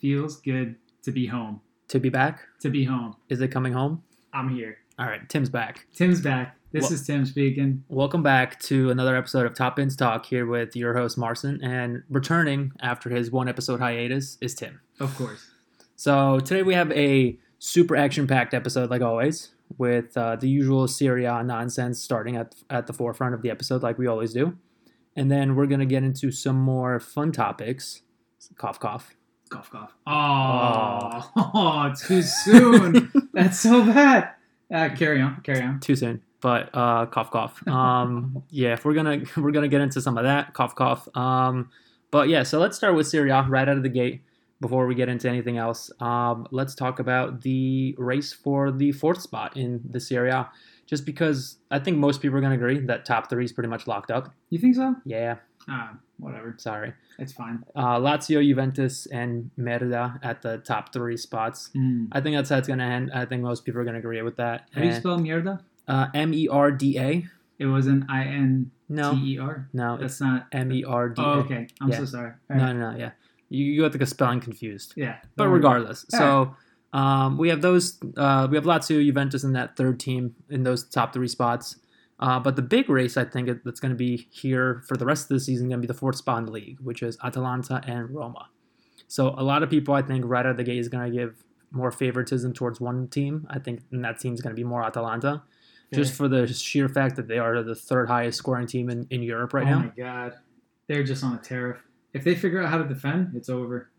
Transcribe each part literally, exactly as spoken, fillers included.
feels good to be home. To be back? To be home. Is it coming home? I'm here. All right, Tim's back. Tim's back. This Well- is Tim speaking. Welcome back to another episode of Top Ins Talk here with your host, Marcin. And returning after his one episode hiatus is Tim. Of course. So today we have a super action-packed episode, like always, with uh, the usual Serie A nonsense starting at, at the forefront of the episode, like we always do. And then we're going to get into some more fun topics. Cough, cough. Cough, cough. Oh, oh too soon. That's so bad. Uh, carry on. Carry on. Too soon. But uh, cough, cough. Um, yeah, if we're gonna we're gonna get into some of that. Cough, cough. Um, but yeah, so let's start with Serie A right out of the gate before we get into anything else. Um, let's talk about the race for the fourth spot in the Serie A. Just because I think most people are gonna agree that top three is pretty much locked up. You think so? Yeah. Ah, whatever. Sorry. It's fine. Uh, Lazio, Juventus, and Merida at the top three spots. Mm. I think that's how it's gonna end. I think most people are gonna agree with that. How do you And, spell mierda? uh, M E R D A. It wasn't I N No. T E R. No, it's That's not. M E R D A. Oh, okay. I'm Yeah. so sorry. All No, right. no, no, yeah. You, you got the spelling confused. Yeah. But don't worry. regardless, All so um, we have those. Uh, we have Lazio, Juventus in that third team in those top three spots. Uh, but the big race, I think, that's going to be here for the rest of the season, going to be the fourth spot in the league, which is Atalanta and Roma. So a lot of people, I think, right out of the gate is going to give more favoritism towards one team. I think and that team's going to be more Atalanta, just for the sheer fact that they are the third highest scoring team in, in Europe right oh now. my god, they're just on a tear. If they figure out how to defend, it's over.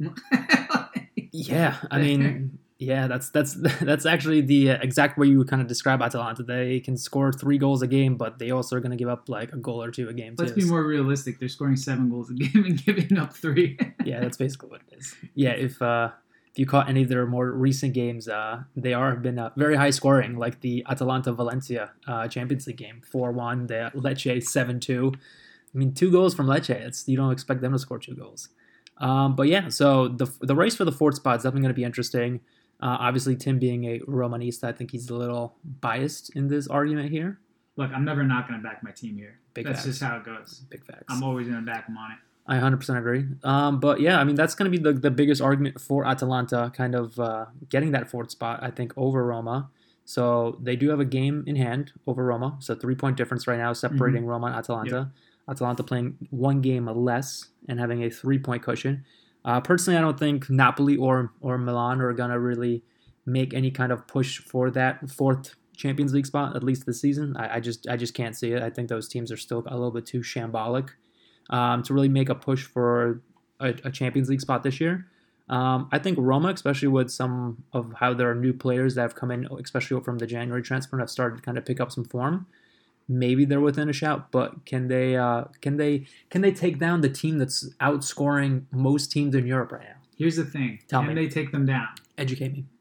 Yeah, I mean, yeah, that's that's that's actually the exact way you would kind of describe Atalanta. They can score three goals a game, but they also are going to give up like a goal or two a game. Let's too. be more realistic. They're scoring seven goals a game and giving up three. Yeah, that's basically what it is. Yeah, if uh, if you caught any of their more recent games, uh, they are have been uh, very high scoring, like the Atalanta Valencia uh, Champions League game, four one. The Lecce seven two. I mean, two goals from Lecce. It's you don't expect them to score two goals. Um, but yeah, so the the race for the fourth spot is definitely going to be interesting. Uh, obviously, Tim being a Romanista, I think he's a little biased in this argument here. Look, I'm never not going to back my team here. Big That's facts. just how it goes. Big facts. I'm always going to back them on it. I one hundred percent agree. Um, but yeah, I mean, that's going to be the, the biggest argument for Atalanta kind of uh, getting that fourth spot, I think, over Roma. So they do have a game in hand over Roma. So three-point difference right now separating Roma and Atalanta. Atalanta playing one game less and having a three-point cushion. Uh, personally, I don't think Napoli or or Milan are going to really make any kind of push for that fourth Champions League spot, at least this season. I, I just I just can't see it. I think those teams are still a little bit too shambolic um, to really make a push for a, a Champions League spot this year. Um, I think Roma, especially with some of how there are new players that have come in, especially from the January transfer, and have started to kind of pick up some form. Maybe they're within a shout, but can they uh, can they can they take down the team that's outscoring most teams in Europe right now? Here's the thing. Tell Can me. they take them down? Educate me.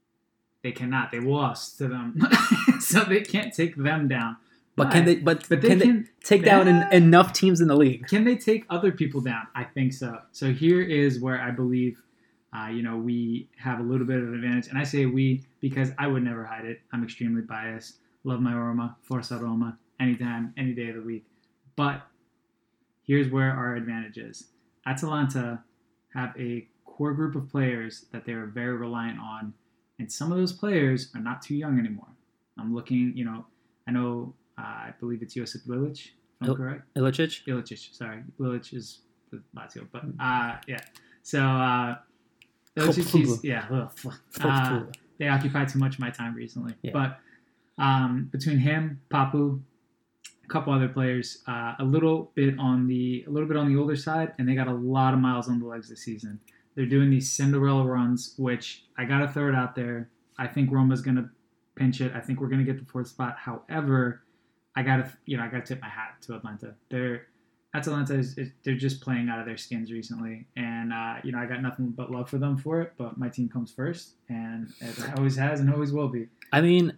They cannot. They lost to them. So they can't take them down. But can they? But, But they can, can- they take down en- Yeah. enough teams in the league? Can they take other people down? I think so. So here is where I believe, uh, you know, we have a little bit of an advantage. And I say we because I would never hide it. I'm extremely biased. Love my Roma. Forza Roma. Anytime, any day of the week. But here's where our advantage is. Atalanta have a core group of players that they are very reliant on. And some of those players are not too young anymore. I'm looking, you know, I know, uh, I believe it's Josip Lilic, if I'm Il- correct. Ilicic? Ilicic, sorry. Lilic is the Lazio, but uh, yeah. So uh, Ilicic, he's, yeah, ugh, uh, they occupy too much of my time recently. Yeah. But um, between him, Papu, a couple other players, uh, a little bit on the a little bit on the older side, and they got a lot of miles on the legs this season. They're doing these Cinderella runs, which I gotta throw it out there. I think Roma's gonna pinch it. I think we're gonna get the fourth spot. However, I gotta, you know, I gotta tip my hat to Atlanta. They're Atalanta is, is they're just playing out of their skins recently, and uh, you know, I got nothing but love for them for it. But my team comes first, and it always has and always will be. I mean,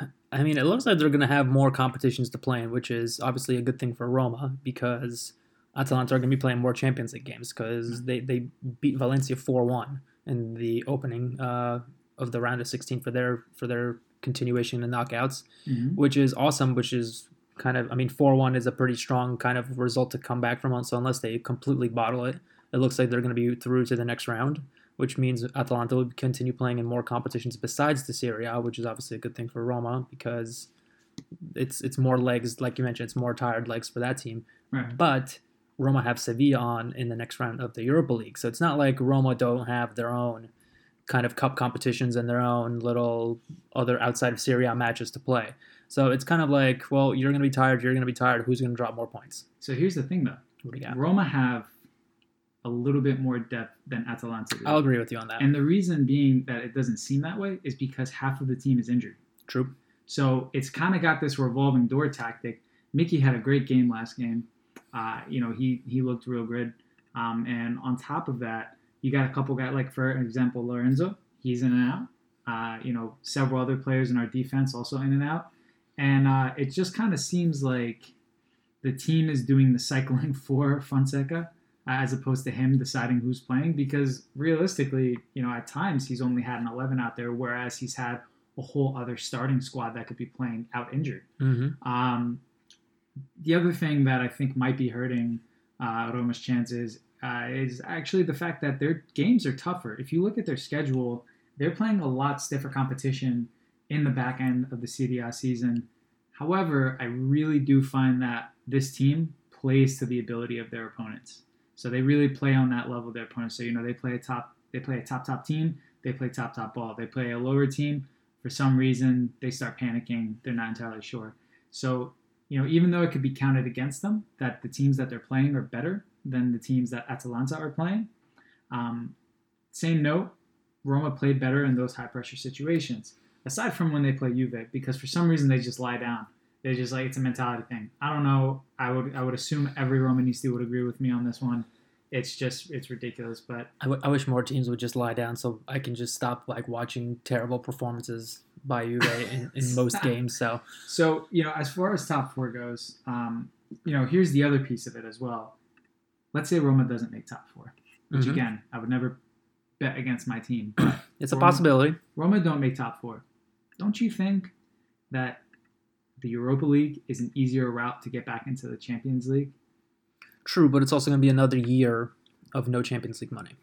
I mean, it looks like they're going to have more competitions to play in, which is obviously a good thing for Roma because Atalanta are going to be playing more Champions League games because they, they beat Valencia four one in the opening uh, of the round of sixteen for their for their continuation in the knockouts, Mm-hmm. which is awesome, which is kind of, I mean, four one is a pretty strong kind of result to come back from. So unless they completely bottle it, it looks like they're going to be through to the next round. which means Atalanta will continue playing in more competitions besides the Serie A, which is obviously a good thing for Roma because it's it's more legs, like you mentioned, it's more tired legs for that team. Right. But Roma have Sevilla on in the next round of the Europa League, so it's not like Roma don't have their own kind of cup competitions and their own little other outside of Serie A matches to play. So it's kind of like, well, you're going to be tired, you're going to be tired. Who's going to drop more points? So here's the thing, though. What do you got? Roma have a little bit more depth than Atalanta do. I'll agree with you on that. And the reason being that it doesn't seem that way is because half of the team is injured. True. So it's kind of got this revolving door tactic. Mickey had a great game last game. Uh, you know, he he looked real good. Um, and on top of that, you got a couple guys, like, for example, Lorenzo. He's in and out. Uh, you know, several other players in our defense also in and out. And uh, it just kind of seems like the team is doing the cycling for Fonseca uh, as opposed to him deciding who's playing. Because realistically, you know, at times he's only had an eleven out there, whereas he's had a whole other starting squad that could be playing out injured. Mm-hmm. Um, the other thing that I think might be hurting uh, Roma's chances uh, is actually the fact that their games are tougher. If you look at their schedule, they're playing a lot stiffer competition in the back end of the Serie A season. However, I really do find that this team plays to the ability of their opponents. So they really play on that level of their opponents. So, you know, they play a top, they play a top, top team. They play top, top ball. They play a lower team. For some reason, they start panicking. They're not entirely sure. So, you know, even though it could be counted against them that the teams that they're playing are better than the teams that Atalanta are playing, um, same note, Roma played better in those high-pressure situations, aside from when they play Juve, because for some reason they just lie down. They're just like, it's a mentality thing. I don't know. I would I would assume every Romanisti would agree with me on this one. It's just, it's ridiculous. But I, w- I wish more teams would just lie down so I can just stop like watching terrible performances by Juve in, in most games. So, so you know, as far as top four goes, um, you know, here's the other piece of it as well. Let's say Roma doesn't make top four, which mm-hmm. again, I would never bet against my team. But it's a Roma, possibility. Roma don't make top four. Don't you think that the Europa League is an easier route to get back into the Champions League? True, but it's also going to be another year of no Champions League money.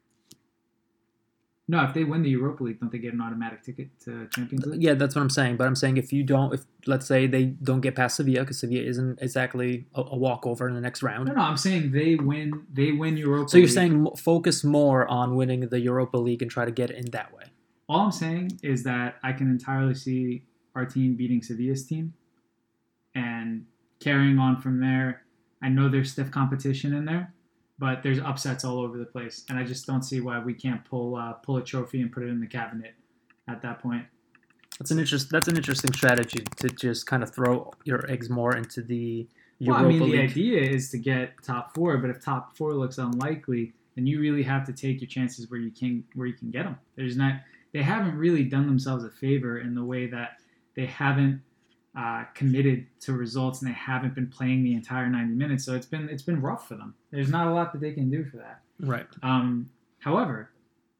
No, if they win the Europa League, don't they get an automatic ticket to Champions League? Yeah, that's what I'm saying. But I'm saying if you don't, if let's say they don't get past Sevilla, because Sevilla isn't exactly a, a walkover in the next round. No, no, I'm saying they win. They win Europa. So you're League. saying focus more on winning the Europa League and try to get it in that way. All I'm saying is that I can entirely see our team beating Sevilla's team and carrying on from there. I know there's stiff competition in there, but there's upsets all over the place, and I just don't see why we can't pull uh, pull a trophy and put it in the cabinet at that point. That's an interest. That's an interesting strategy to just kind of throw your eggs more into the Europa well, I mean, League. the idea is to get top four, but if top four looks unlikely, then you really have to take your chances where you can where you can get them. There's not. They haven't really done themselves a favor in the way that they haven't uh, committed to results and they haven't been playing the entire ninety minutes. So it's been it's been rough for them. There's not a lot that they can do for that. Right. Um, however,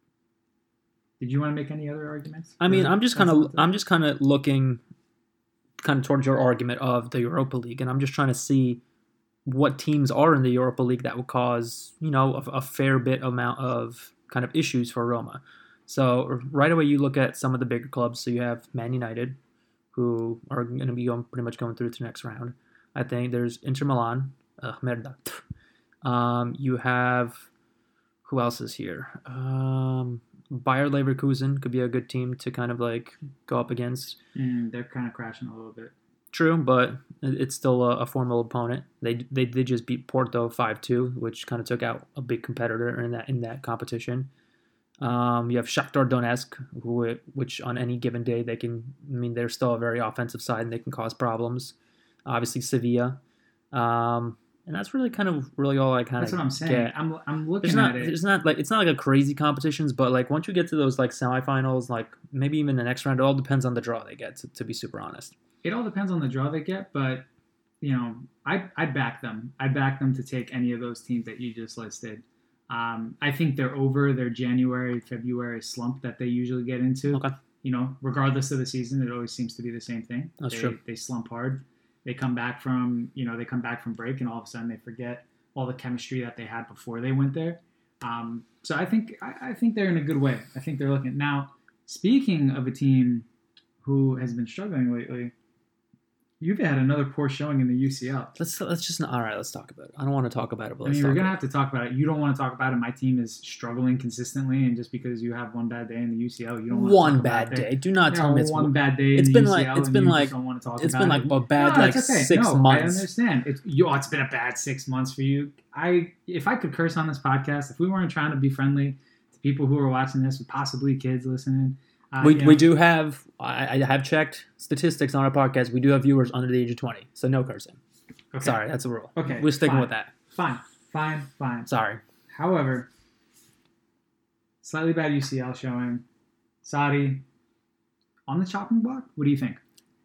did you want to make any other arguments? I mean, I'm just kind of I'm just kind of looking kind of towards your argument of the Europa League, and I'm just trying to see what teams are in the Europa League that would cause, you know, a, a fair bit amount of kind of issues for Roma. So right away, you look at some of the bigger clubs. So you have Man United, who are going to be going, pretty much going through to the next round. I think there's Inter Milan. Uh, merda. Um, you have, who else is here? Um, Bayer Leverkusen could be a good team to kind of like go up against. Mm, they're kind of crashing a little bit. True, but it's still a, a formidable opponent. They they did just beat Porto five two, which kind of took out a big competitor in that in that competition. Um, you have Shakhtar Donetsk, who, which on any given day they can. I mean, they're still a very offensive side and they can cause problems. Obviously, Sevilla, um, and that's really kind of really all I kind That's of. what I'm saying. Get. I'm I'm looking There's not, at it. It's not like it's not like a crazy competitions, but like once you get to those like semifinals, like maybe even the next round, it all depends on the draw they get. To, to be super honest, it all depends on the draw they get, but you know, I I'd back them. I'd back them to take any of those teams that you just listed. Um, I think they're over their January, February slump that they usually get into. Okay. You know, regardless of the season, it always seems to be the same thing. That's they, true. They slump hard. They come back from, you know, they come back from break, and all of a sudden they forget all the chemistry that they had before they went there. Um, So I think I, I think they're in a good way. I think they're looking now. Speaking of a team who has been struggling lately, you've had another poor showing in the U C L. Let's let's just all right. Let's talk about it. I don't want to talk about it, but I let's mean, talk we're gonna about have to talk about it. You don't want to talk about it. My team is struggling consistently, and just because you have one bad day in the U C L, you don't want one to talk bad about day. Do not yeah, tell me it's one bad day. It's in been the like U C L it's and been you like just don't want to talk it's about been like it. a bad no, like okay. six no, months. I understand. It's you. Oh, it's been a bad six months for you. I if I could curse on this podcast, if we weren't trying to be friendly to people who are watching this, with possibly kids listening. Uh, we you know, we do have I, I have checked statistics on our podcast. We do have viewers under the age of twenty, so no cursing. okay. Sorry, that's a rule. Okay, We're sticking fine. with that. Fine, fine, fine. Sorry. However, slightly bad U C L showing. Saudi on the chopping block. What do you think?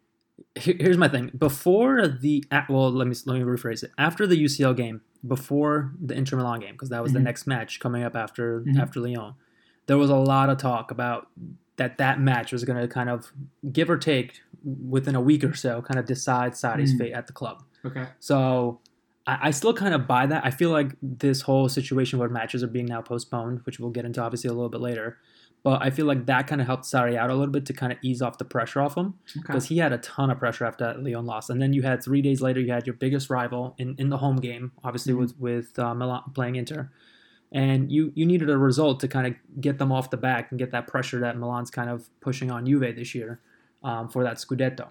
Here- Here's my thing. Before the well, let me let me rephrase it. After the U C L game, before the Inter Milan game, because that was Mhm. the next match coming up after Mhm. after Lyon, there was a lot of talk about that that match was going to kind of give or take within a week or so, kind of decide Saudi's Mm. fate at the club. Okay. So I, I still kind of buy that. I feel like this whole situation where matches are being now postponed, which we'll get into obviously a little bit later, but I feel like that kind of helped Sarri out a little bit to kind of ease off the pressure off him Okay. because he had a ton of pressure after that Lyon loss. And then you had three days later, you had your biggest rival in, in the home game, obviously Mhm. with with uh, Milan playing Inter. And you, you needed a result to kind of get them off the back and get that pressure that Milan's kind of pushing on Juve this year um, for that Scudetto.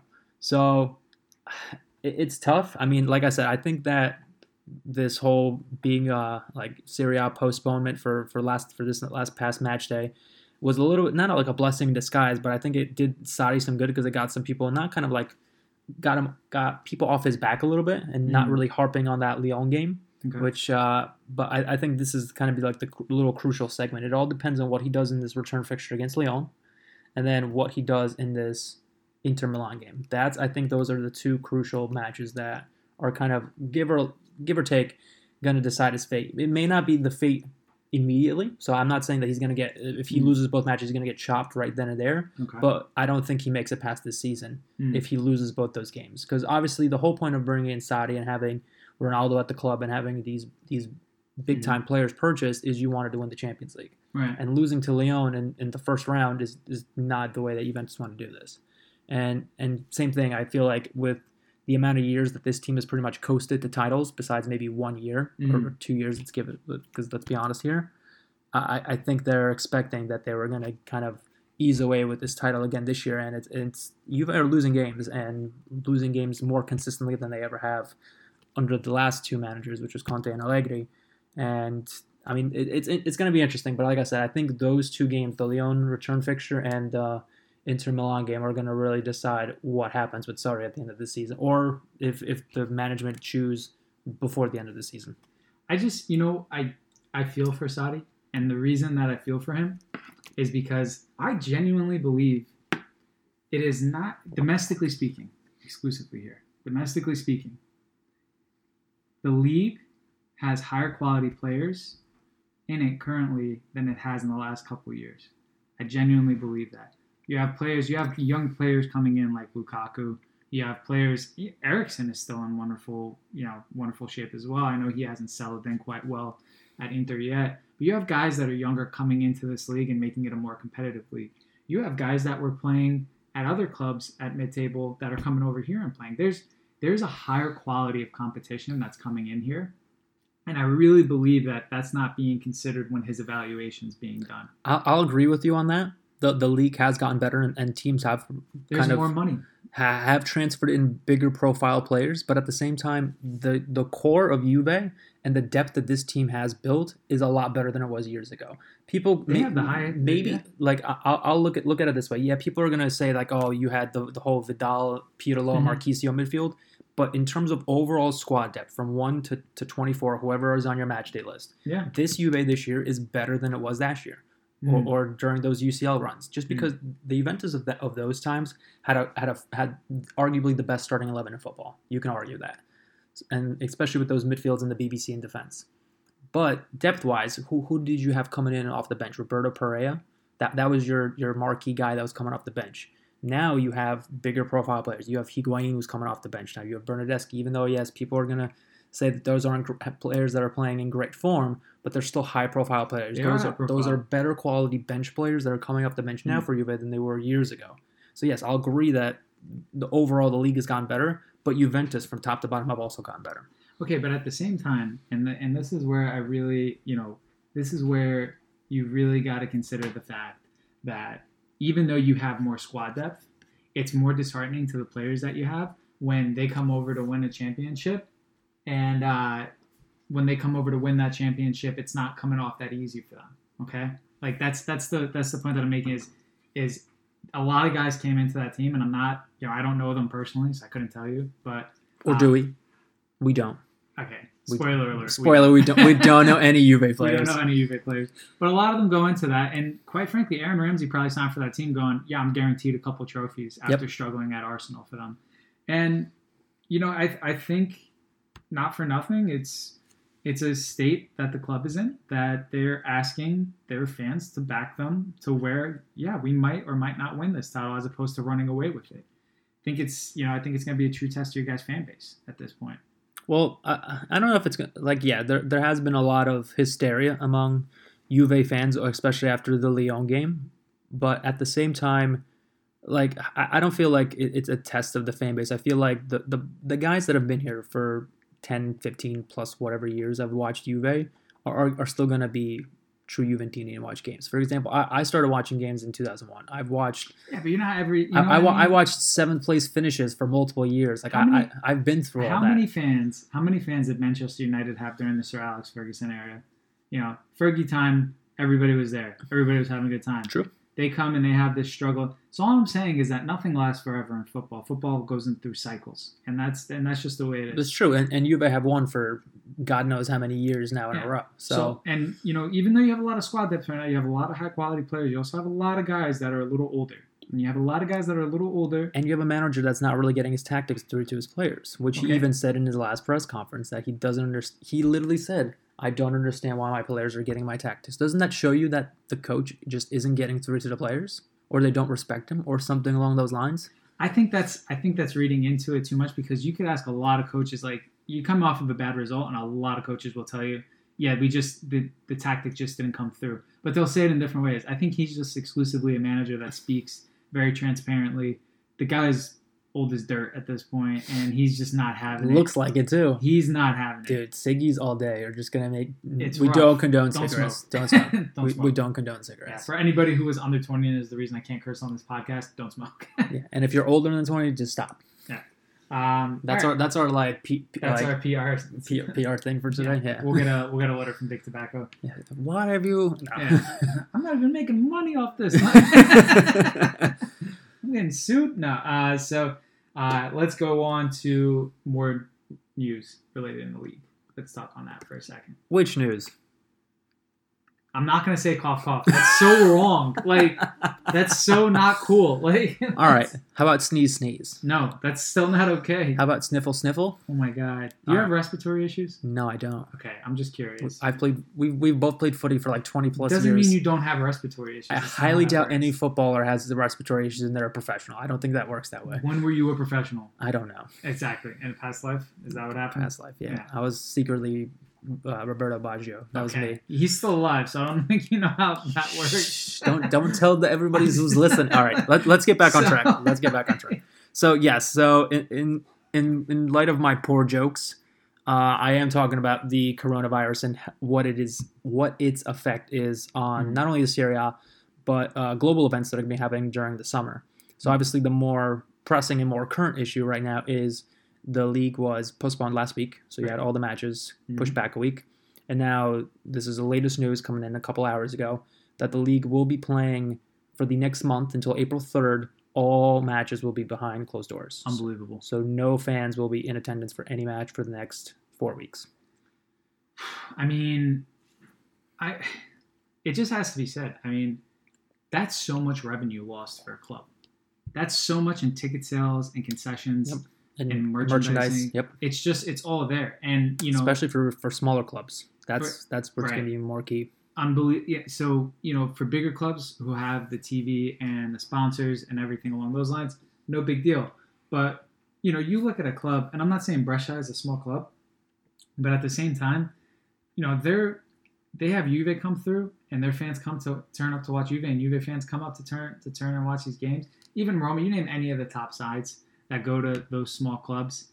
So it, it's tough. I mean, like I said, I think that this whole being uh, like Serie A postponement for, for last for this last past match day was a little bit not like a blessing in disguise, but I think it did Sarri some good because it got some people not kind of like got him got people off his back a little bit and not Mhm. really harping on that Lyon game. Okay. Which, uh, but I, I think this is kind of be like the cr- little crucial segment. It all depends on what he does in this return fixture against Lyon, and then what he does in this Inter Milan game. That's I think those are the two crucial matches that are kind of give or give or take going to decide his fate. It may not be the fate immediately, so I'm not saying that he's going to get if he Mm. loses both matches, he's going to get chopped right then and there. Okay. But I don't think he makes it past this season Mm. if he loses both those games. Because obviously the whole point of bringing in Saudi and having Ronaldo at the club and having these these big time Mm-hmm. players purchased is you wanted to win the Champions League. right. And losing to Lyon in, in the first round is, is not the way that Juventus want to do this. And and same thing, I feel like with the amount of years that this team has pretty much coasted to titles, besides maybe one year Mhm. or two years, let's give it, because let's be honest here, I, I think they're expecting that they were going to kind of ease away with this title again this year. And it's, it's Juve are losing games and losing games more consistently than they ever have under the last two managers, which was Conte and Allegri. And I mean, it, it's it's going to be interesting. But like I said, I think those two games, the Lyon return fixture and the Inter Milan game, are going to really decide what happens with Sarri at the end of the season, or if if the management choose before the end of the season. I just, you know, I I feel for Saudi, and the reason that I feel for him is because I genuinely believe it is not domestically speaking, exclusively here. Domestically speaking, the league has higher quality players in it currently than it has in the last couple of years. I genuinely believe that. You have players, you have young players coming in like Lukaku. You have players. Ericsson is still in wonderful, you know, wonderful shape as well. I know he hasn't settled in quite well at Inter yet, but you have guys that are younger coming into this league and making it a more competitive league. You have guys that were playing at other clubs at mid-table that are coming over here and playing. There's there's a higher quality of competition that's coming in here, and I really believe that that's not being considered when his evaluation is being done. I'll, I'll agree with you on that. The the league has gotten better, and, and teams have There's kind more of money. ha- have transferred in bigger profile players, but at the same time, the the core of Juve and the depth that this team has built is a lot better than it was years ago. People They may- have the high- maybe yeah. like I- I'll, I'll look at look at it this way. Yeah, people are gonna say like, oh, you had the the whole Vidal, Pirlo, Mhm. Marquisio midfield, but in terms of overall squad depth, from one to to twenty four, whoever is on your match day list, Yeah. this Juve this year is better than it was last year. Mm. Or, or during those U C L runs, just because the Juventus of that of those times had a had a had arguably the best starting eleven in football. You can argue that, and especially with those midfields in the B B C in defense. But depth wise, who who did you have coming in off the bench? Roberto Pereira, that that was your your marquee guy that was coming off the bench. Now you have bigger profile players. You have Higuain who's coming off the bench. Now you have Bernardeschi. Even though yes, people are gonna say that those aren't gr- players that are playing in great form, but they're still high-profile players. They those are are high-profile. those are better quality bench players that are coming up the bench now Mm. for Juve than they were years ago. So yes, I'll agree that the overall the league has gotten better, but Juventus from top to bottom have also gotten better. Okay, but at the same time, and the, and this is where I really, you know, this is where you really got to consider the fact that even though you have more squad depth, it's more disheartening to the players that you have when they come over to win a championship, and uh, when they come over to win that championship, it's not coming off that easy for them. Okay, like that's that's the that's the point that I'm making is is a lot of guys came into that team, and I'm not, you know, I don't know them personally, so I couldn't tell you, but Or uh, do we? We don't. Okay, We- spoiler alert. Spoiler: We don't. We don't know any Juve We players. don't know any Juve players, but a lot of them go into that, and quite frankly, Aaron Ramsey probably signed for that team, going, "Yeah, I'm guaranteed a couple trophies after Yep. struggling at Arsenal for them." And you know, I I think not for nothing, it's it's a state that the club is in that they're asking their fans to back them to where, yeah, we might or might not win this title, as opposed to running away with it. I think it's you know I think it's going to be a true test to your guys' fan base at this point. Well, I, I don't know if it's gonna, like yeah, there there has been a lot of hysteria among Juve fans, especially after the Lyon game. But at the same time, like I, I don't feel like it, it's a test of the fan base. I feel like the, the the guys that have been here for ten, fifteen plus whatever years I've watched Juve are are, are still gonna be true Juventini and watch games. For example, I, I started watching games in two thousand one. I've watched Yeah, but you're not every. You know I, I, what wa- mean? I watched seventh place finishes for multiple years. Like How I, many- I I've been through How all that. many fans? How many fans did Manchester United have during the Sir Alex Ferguson era? You know, Fergie time, everybody was there. Everybody was having a good time. True. They come and they have this struggle. So all I'm saying is that nothing lasts forever in football. Football goes in through cycles, and that's and that's just the way it is. It's true, and and Juve have won for God knows how many years now in Yeah. a row. So, So, and you know, even though you have a lot of squad depth right now, you have a lot of high quality players. You also have a lot of guys that are a little older, and you have a lot of guys that are a little older. and you have a manager that's not really getting his tactics through to his players, which he Okay. even said in his last press conference that he doesn't understand. He literally said, "I don't understand why my players are getting my tactics." Doesn't that show you that the coach just isn't getting through to the players, or they don't respect him, or something along those lines? I think that's I think that's reading into it too much, because you could ask a lot of coaches, like, you come off of a bad result, and a lot of coaches will tell you, yeah, we just the the tactic just didn't come through. But they'll say it in different ways. I think he's just exclusively a manager that speaks very transparently. The guy's old as dirt at this point, and he's just not having it. Looks like it too. He's not having it. Dude, ciggies all day are just gonna make. It's we rough. don't condone Don't cigarettes. smoke. Don't smoke. Don't we, smoke. we don't condone Yeah, cigarettes. for anybody who was under twenty, and is the reason I can't curse on this podcast, don't smoke. Yeah. And if you're older than twenty, just stop. um, That's all our right. that's our like P, P- that's like, our P R. P, P R thing for today. Yeah. We'll get a we'll get a letter from Big Tobacco. Yeah. What have you? No. Yeah. I'm not even making money off this. I'm getting sued. No. Uh, so uh, let's go on to more news related in the league. Let's talk on that for a second. Which news? I'm not gonna say cough cough. That's so wrong. Like, that's so not cool. Like, All right. How about sneeze sneeze? No, that's still not okay. How about sniffle sniffle? Oh my god. Do you All have respiratory issues? No, I don't. Okay, I'm just curious. I've played. We we've both played footy for like twenty plus Doesn't years. mean you don't have respiratory issues. I That's not highly how that doubt any works. footballer has the respiratory issues and they're a professional. I don't think that works that way. When were you a professional? I don't know. Exactly. In a past life? Is that what happened? Past life, yeah. Yeah. I was secretly uh, Roberto Baggio. That was me. He's still alive, so I don't think you know how that works. Shh, don't don't tell the everybody who's listening. All right, let, let's get back on So- track. Let's get back on track. So yes, so in in in, in light of my poor jokes, uh, I am talking about the coronavirus and what it is, what its effect is on Mhm. not only the Serie A, but uh, global events that are going to be happening during the summer. So obviously, the more pressing and more current issue right now is the league was postponed last week, so you had all the matches pushed back a week, and now this is the latest news coming in a couple hours ago that the league will be playing for the next month until April third. All matches will be behind closed doors. Unbelievable. So no fans will be in attendance for any match for the next four weeks. I mean, I it just has to be said. I mean, that's so much revenue lost for a club. That's so much in ticket sales and concessions. Yep. And, And merchandise. merchandising. Yep. It's just it's all there, and you know, Especially for, for smaller clubs. That's For- that's what's right. going to be more key. unbelievable. Yeah, so you know, for bigger clubs who have the T V and the sponsors and everything along those lines, no big deal. But you know, you look at a club, and I'm not saying Brescia is a small club, But at the same time, you know, they're they have Juve come through, and their fans come to turn up to watch Juve, and Juve fans come up to turn to turn and watch these games. Even Roma, you name any of the top sides that go to those small clubs,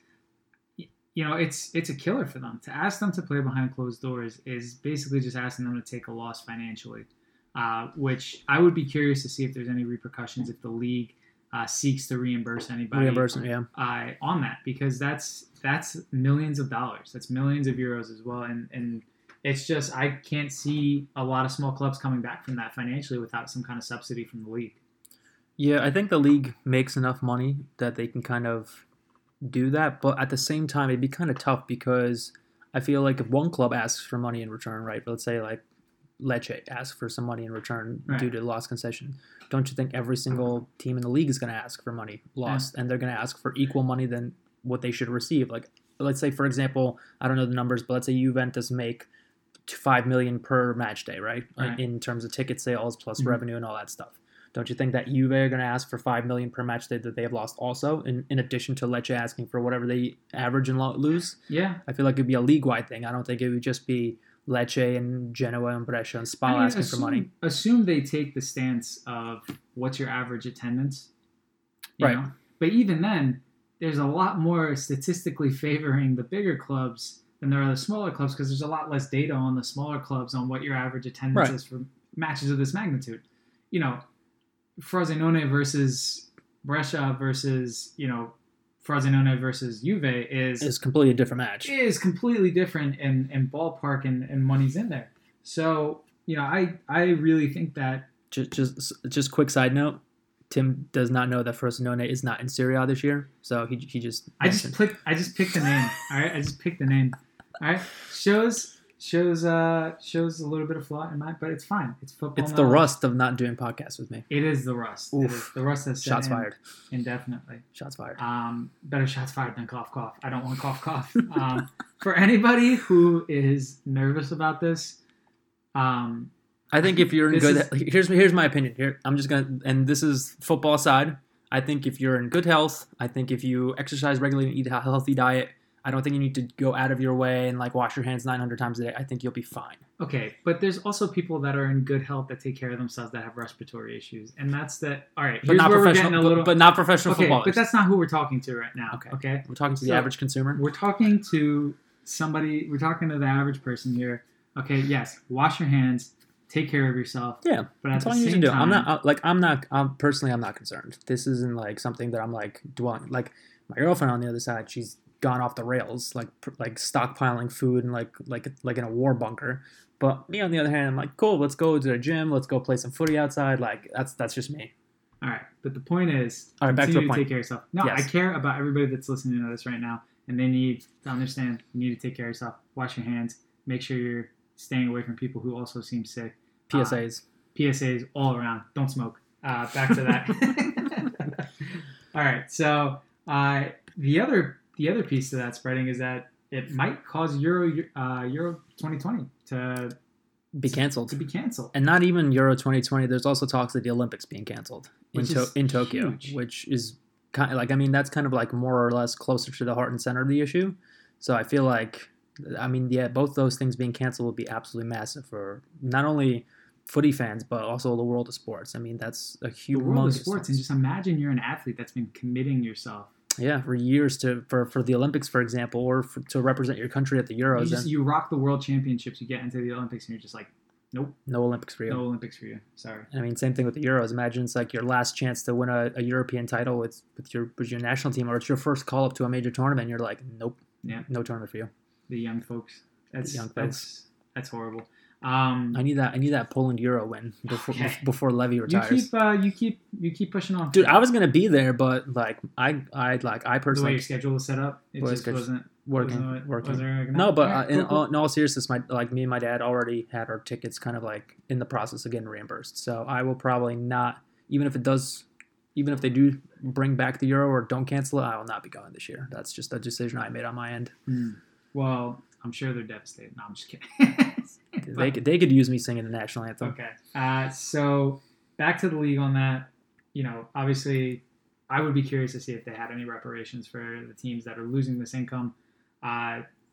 you know, it's it's a killer for them. To ask them to play behind closed doors is basically just asking them to take a loss financially, uh, which I would be curious to see if there's any repercussions if the league uh, seeks to reimburse anybody Reimbursement, yeah. uh, on that, because that's that's millions of dollars. That's millions of euros as well. And, and it's just, I can't see a lot of small clubs coming back from that financially without some kind of subsidy from the league. Yeah, I think the league makes enough money that they can kind of do that. But at the same time, it'd be kind of tough because I feel like if one club asks for money in return, right? Let's say like Lecce asks for some money in return Right. due to lost concession. Don't you think every single team in the league is going to ask for money lost, and they're going to ask for equal money than what they should receive? Like, let's say, for example, I don't know the numbers, but let's say Juventus make five million per match day, right? Right. In terms of ticket sales plus Mhm. revenue and all that stuff. Don't you think that Juve are going to ask for five million per match day that they have lost also, in, in addition to Lecce asking for whatever they average and lo- lose? Yeah. I feel like it'd be a league-wide thing. I don't think it would just be Lecce and Genoa and Brescia and Spal I mean, asking assume, for money. Assume they take the stance of what's your average attendance. you Right. know? But even then, there's a lot more statistically favoring the bigger clubs than there are the smaller clubs, because there's a lot less data on the smaller clubs on what your average attendance Right. is for matches of this magnitude. You know, Frosinone versus Brescia versus, you know, Frosinone versus Juve is It's a completely different match. is completely different in, in ballpark and, and money's in there. So, you know, I, I really think that Just, just, just quick side note. Tim does not know that Frosinone is not in Serie A this year, so he he just I just mentioned- picked I just picked the name. All right, I just picked the name. All right, shows shows uh shows a little bit of flaw in mine, but it's fine. It's football. it's the knowledge. rust of not doing podcasts with me. It is the rust. It Oof. is the rust that's set Shots in fired. indefinitely. Shots fired. Um, better shots fired than cough cough. I don't want cough cough. Um, for anybody who is nervous about this, um, I think if you're in This good, here's here's my opinion. Here, I'm just gonna, and this is football aside. I think if you're in good health, I think if you exercise regularly and eat a healthy diet, I don't think you need to go out of your way and like wash your hands nine hundred times a day. I think you'll be fine. okay, but there's also people that are in good health that take care of themselves that have respiratory issues, and that's that. All right, But here's not where we're professional, getting a but, little. but not professional okay, footballers. but that's not who we're talking to right now. Okay. Okay, We're talking to the So- average consumer. we're talking to somebody. We're talking to the average person here. Okay, yes, wash your hands, take care of yourself. Yeah, but at that's the all you need to same do. time, I'm not uh, like I'm not. I'm personally I'm not concerned. This isn't like something that I'm like dwelling. Like my girlfriend on the other side, she's gone off the rails, like pr- like stockpiling food and like like like in a war bunker. But me on the other hand, I'm like, cool. Let's go to the gym. Let's go play some footy outside. Like that's that's just me. All right, but the point is, All right, back to the continue point. take care of yourself. No, Yes. I care about everybody that's listening to this right now, and they need to understand. You need to take care of yourself. Wash your hands. Make sure you're staying away from people who also seem sick. P S As. P S As all around. Don't smoke. Uh, back to that. All right. So uh, the other the other piece to that spreading is that it might cause Euro uh, Euro twenty twenty to Be canceled. to be canceled. And not even Euro twenty twenty. There's also talks of the Olympics being canceled in, Which to- is in Tokyo, huge. which is kind of like, I mean, that's kind of like more or less closer to the heart and center of the issue. So I feel like, I mean, yeah, both those things being canceled would be absolutely massive for not only footy fans, but also the world of sports. I mean, that's a The world of humongous sports, and just imagine you're an athlete that's been committing yourself. yeah, for years to for, for the Olympics, for example, or for, to represent your country at the Euros. You, just, and you rock the world championships, you get into the Olympics, and you're just like, nope, no Olympics for you. no Olympics for you. Sorry. I mean, same thing with the Euros. Imagine it's like your last chance to win a, a European title with, with your with your national team, or it's your first call up to a major tournament. And you're like, nope, Yeah. no tournament for you. The young folks. That's The young folks. that's that's horrible. Um, I need that. I need that Poland Euro win before Okay. before Levy you retires. keep uh, you keep you keep pushing on, Dude, I was gonna be there, but like I I like I the way personally your schedule was set up. It Way just schedule- wasn't working wasn't, working. wasn't organized. No, but All uh, right, in, cool, cool. all, in all seriousness, my like me and my dad already had our tickets kind of like in the process of getting reimbursed. So I will probably not, even if it does, even if they do bring back the Euro or don't cancel it, I will not be going this year. That's just a decision I made on my end. Hmm. Well, I'm sure they're devastated. No, I'm just kidding. They could, they could use me singing the national anthem. Okay. Uh, so back to the league on that. You know, obviously, I would be curious to see if they had any reparations for the teams that are losing this income. Uh,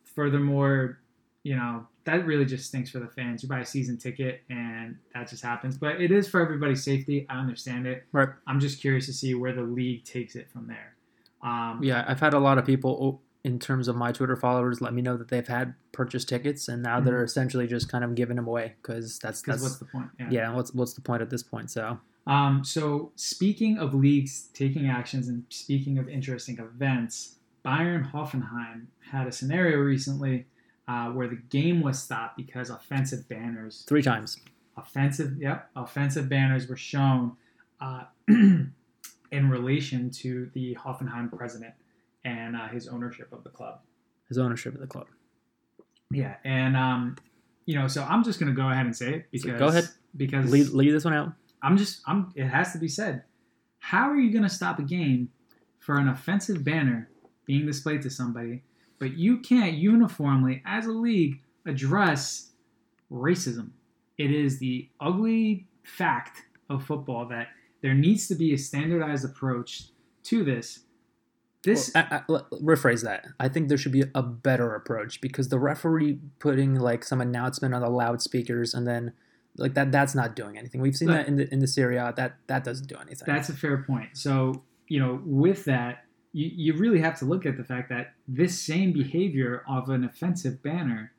furthermore, you know, that really just stinks for the fans. You buy a season ticket and that just happens. But it is for everybody's safety. I understand it. Right. I'm just curious to see where the league takes it from there. Um, yeah, I've had a lot of people, in terms of my Twitter followers, let me know that they've had purchased tickets and now mm-hmm. they're essentially just kind of giving them away because that's that's what's the point? Yeah. yeah, what's what's the point at this point? So, um, so speaking of leagues taking actions and speaking of interesting events, Bayern Hoffenheim had a scenario recently. Uh, where the game was stopped because offensive banners. Three times. Offensive, yep. Offensive banners were shown uh, in relation to the Hoffenheim president and uh, his ownership of the club. His ownership of the club. Yeah, and um, you know, so I'm just gonna go ahead and say it because so go ahead because lead, lead this one out. I'm just I'm. It has to be said. How are you gonna stop a game for an offensive banner being displayed to somebody? But you can't uniformly, as a league, address racism. It is the ugly fact of football that there needs to be a standardized approach to this. This well, I, I, rephrase that. I think there should be a better approach because the referee putting like some announcement on the loudspeakers and then like that that's not doing anything. We've seen but, that in the in the Serie A. That that doesn't do anything. That's a fair point. So you know, with that. You, you really have to look at the fact that this same behavior of an offensive banner,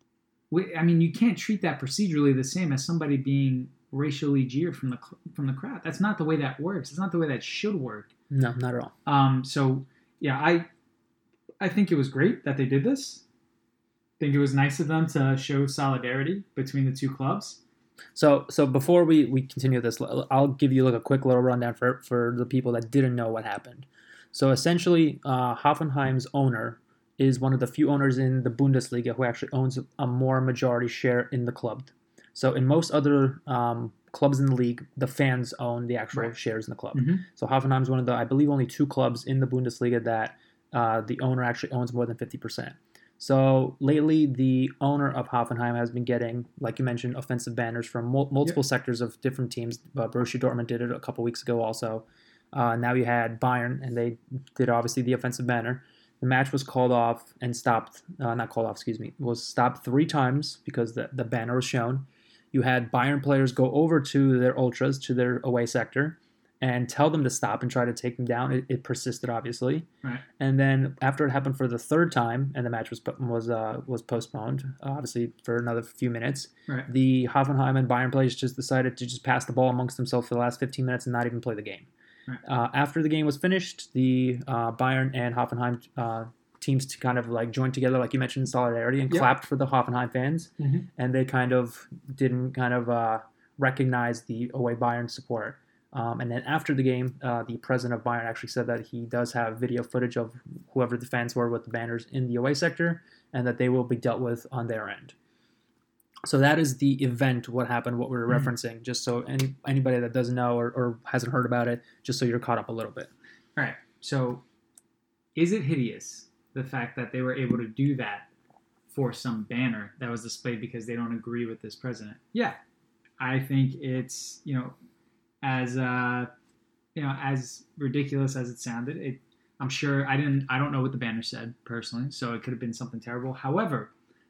I mean, you can't treat that procedurally the same as somebody being racially jeered from the from the crowd. That's not the way that works. It's not the way that should work. No, not at all. Um, so, yeah, I I think it was great that they did this. I think it was nice of them to show solidarity between the two clubs. So, so before we, we continue this, I'll give you like a quick little rundown for for the people that didn't know what happened. So essentially, uh, Hoffenheim's owner is one of the few owners in the Bundesliga who actually owns a more majority share in the club. So in most other um, clubs in the league, the fans own the actual right. shares in the club. Mm-hmm. So Hoffenheim's one of the, I believe, only two clubs in the Bundesliga that uh, the owner actually owns more than fifty percent. So lately, the owner of Hoffenheim has been getting, like you mentioned, offensive banners from mul- multiple yep. sectors of different teams. Uh, Borussia Dortmund did it a couple weeks ago also. Uh, now you had Bayern, and they did obviously the offensive banner. The match was called off and stopped, uh, not called off, excuse me, was stopped three times because the, the banner was shown. You had Bayern players go over to their ultras, to their away sector, and tell them to stop and try to take them down. It, it persisted, obviously. Right. And then after it happened for the third time, and the match was was uh, was postponed, obviously for another few minutes, right. the Hoffenheim and Bayern players just decided to just pass the ball amongst themselves for the last fifteen minutes and not even play the game. Right. Uh, after the game was finished, the uh, Bayern and Hoffenheim uh, teams to kind of like joined together, like you mentioned, in solidarity and yep. clapped for the Hoffenheim fans, mm-hmm. and they kind of didn't kind of uh, recognize the away Bayern support. Um, and then after the game, uh, the president of Bayern actually said that he does have video footage of whoever the fans were with the banners in the away sector, and that they will be dealt with on their end. So that is the event, what happened, what we were mm-hmm. referencing, just so any anybody that doesn't know or, or hasn't heard about it, just so you're caught up a little bit. All right. So is it hideous, the fact that they were able to do that for some banner that was displayed because they don't agree with this president? Yeah. I think it's, you know, as uh, you know, as ridiculous as it sounded, it I'm sure I didn't I don't know what the banner said personally, so it could have been something terrible. However,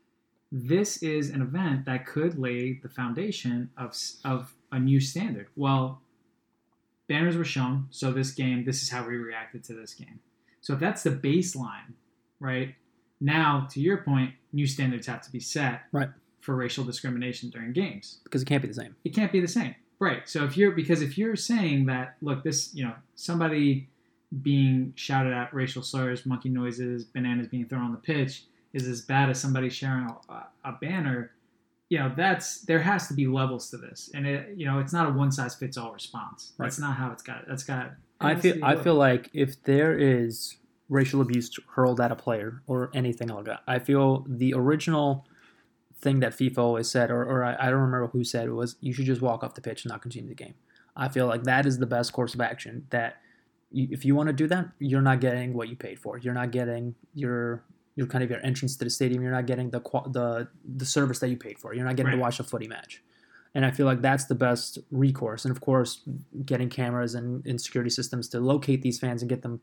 this is an event that could lay the foundation of of a new standard. Well, banners were shown, so this game, this is how we reacted to this game. So if that's the baseline, right? Now, to your point, new standards have to be set right. for racial discrimination during games. Because it can't be the same. It can't be the same. Right. So if you're, because if you're saying that, look, this, you know, somebody being shouted at racial slurs, monkey noises, bananas being thrown on the pitch is as bad as somebody sharing a, a banner, you know, that's, there has to be levels to this. And it, you know, it's not a one size fits all response. That's right. not how it's got, that's got, I feel, I feel like if there is racial abuse hurled at a player or anything like that, I feel the original thing that FIFA always said, or, or I, I don't remember who said it, was you should just walk off the pitch and not continue the game. I feel like that is the best course of action. That you, if you want to do that, you're not getting what you paid for. You're not getting your your kind of your entrance to the stadium. You're not getting the the the service that you paid for. You're not getting right. to watch a footy match. And I feel like that's the best recourse. And of course, getting cameras and, and security systems to locate these fans and get them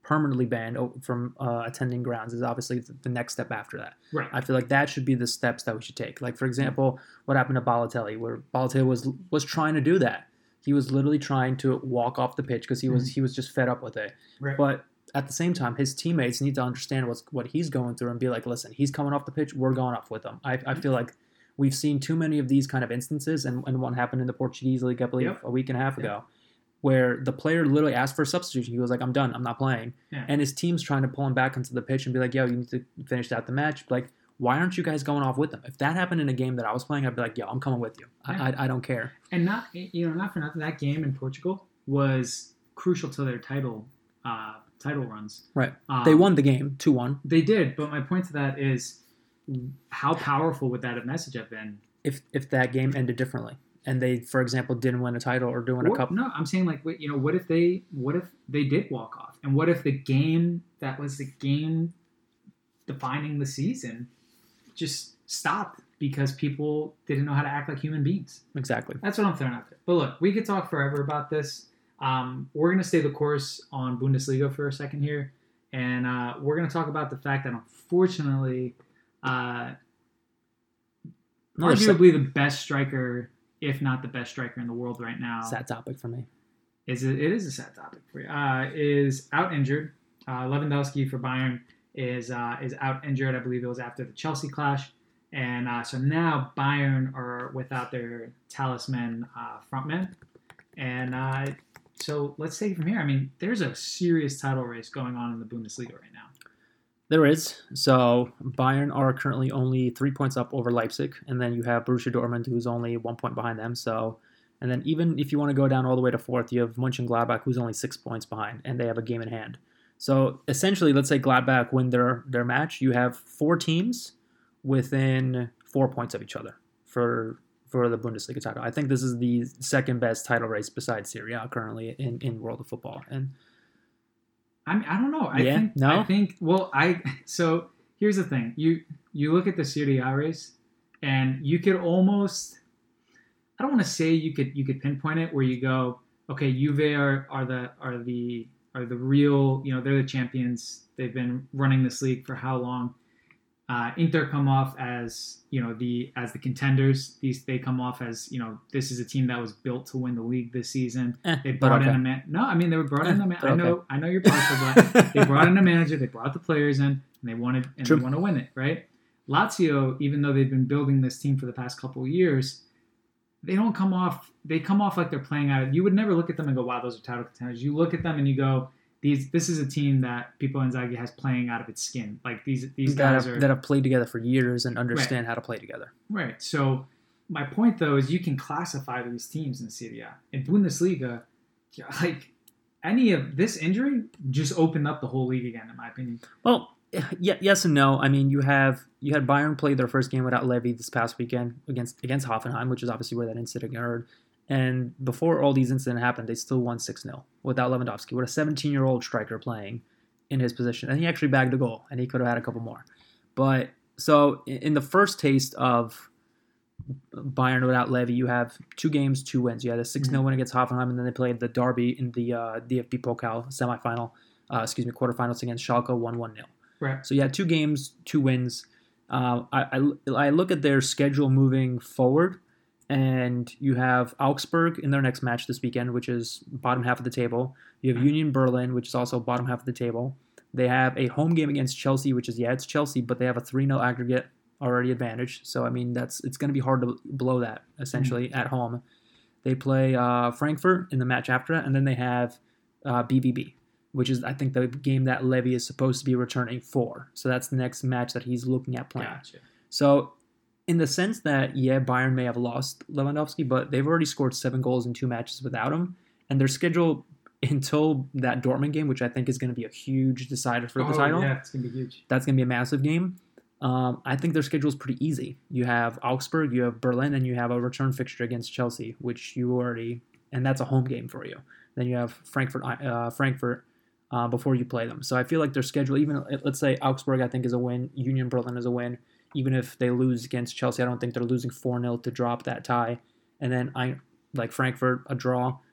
permanently banned from uh, attending grounds is obviously the next step after that. Right. I feel like that should be the steps that we should take. Like, for example, what happened to Balotelli, where Balotelli was was trying to do that. He was literally trying to walk off the pitch because he was mm-hmm. he was just fed up with it. Right. But at the same time, his teammates need to understand what's what he's going through and be like, listen, he's coming off the pitch, we're going off with him. I, I feel like we've seen too many of these kind of instances, and, and one happened in the Portuguese league, I believe, yep. a week and a half yep. ago, where the player literally asked for a substitution. He was like, I'm done, I'm not playing. Yeah. And his team's trying to pull him back into the pitch and be like, yo, you need to finish out the match. Like, why aren't you guys going off with them? If that happened in a game that I was playing, I'd be like, yo, I'm coming with you. Yeah. I, I I don't care. And not, you know, not for nothing, that game in Portugal was crucial to their title uh, title runs. Right. Um, they won the game two one. They did, but my point to that is how powerful would that message have been? If if that game ended differently and they, for example, didn't win a title or didn't win or, a cup. No, I'm saying like, you know, what if they what if they did walk off? And what if the game that was the game defining the season just stopped because people didn't know how to act like human beings? Exactly. That's what I'm throwing out there. But look, we could talk forever about this. Um, we're going to stay the course on Bundesliga for a second here. And uh, we're going to talk about the fact that, unfortunately, uh, arguably the best striker, if not the best striker in the world right now. Sad topic for me. Is it, it is a sad topic for you. Uh, is out injured. Uh, Lewandowski for Bayern is uh, is out injured. I believe it was after the Chelsea clash. And uh, so now Bayern are without their talisman uh, frontman. And uh, so let's take it from here. I mean, there's a serious title race going on in the Bundesliga right now. There is. So Bayern are currently only three points up over Leipzig. And then you have Borussia Dortmund, who's only one point behind them. So, and then even if you want to go down all the way to fourth, you have Mönchengladbach, who's only six points behind. And they have a game in hand. So essentially, let's say Gladbach win their, their match. You have four teams within four points of each other for for the Bundesliga title. I think this is the second best title race besides Serie A currently in, in world of football. And I mean, I don't know. I yeah, think no? I think well, I so here's the thing. You you look at the Serie A race, and you could almost I don't want to say you could you could pinpoint it where you go, okay, Juve are, are the are the are the real, you know, they're the champions. They've been running this league for how long? Uh, Inter come off as, you know, the as the contenders. These they come off as, you know, this is a team that was built to win the league this season. Eh, they brought okay. in a man. No, I mean they were brought Eh, in a man. I okay. know, I know you're partial, but they brought in a manager. They brought the players in, and they wanted and True. they want to win it, right? Lazio, even though they've been building this team for the past couple of years, they don't come off. They come off like they're playing out of. You would never look at them and go, "Wow, those are title contenders." You look at them and you go, These this is a team that Pippo Inzaghi has playing out of its skin. Like these these that guys have, are that have played together for years and understand right. how to play together. Right. So my point though is you can classify these teams in Serie A. In Bundesliga, like any of this injury just opened up the whole league again, in my opinion. Well, yeah, yes and no. I mean, you have you had Bayern play their first game without Levy this past weekend against against Hoffenheim, which is obviously where that incident occurred. And before all these incidents happened, they still won six nil without Lewandowski, with a seventeen-year-old striker playing in his position. And he actually bagged a goal, and he could have had a couple more. But so in the first taste of Bayern without Levy, you have two games, two wins. You had a six nil mm-hmm. win against Hoffenheim, and then they played the derby in the uh, D F B Pokal semifinal, uh, excuse me, quarterfinals against Schalke, one one nil. Right. So you had two games, two wins. Uh, I, I, I look at their schedule moving forward, and you have Augsburg in their next match this weekend, which is bottom half of the table. You have Union Berlin, which is also bottom half of the table. They have a home game against Chelsea, which is, yeah, it's Chelsea, but they have a three nil aggregate already advantage. So, I mean, that's it's going to be hard to blow that, essentially, mm-hmm. at home. They play uh, Frankfurt in the match after that, and then they have uh, B V B, which is, I think, the game that Levy is supposed to be returning for. So that's the next match that he's looking at playing. Gotcha. So in the sense that, yeah, Bayern may have lost Lewandowski, but they've already scored seven goals in two matches without him. And their schedule until that Dortmund game, which I think is going to be a huge decider for oh, the title. Yeah, it's going to be huge. That's going to be a massive game. Um, I think their schedule is pretty easy. You have Augsburg, you have Berlin, and you have a return fixture against Chelsea, which you already, and that's a home game for you. Then you have Frankfurt, uh, Frankfurt uh, before you play them. So I feel like their schedule, even let's say Augsburg, I think is a win. Union Berlin is a win. Even if they lose against Chelsea, I don't think they're losing four nil to drop that tie. And then I like Frankfurt, a draw.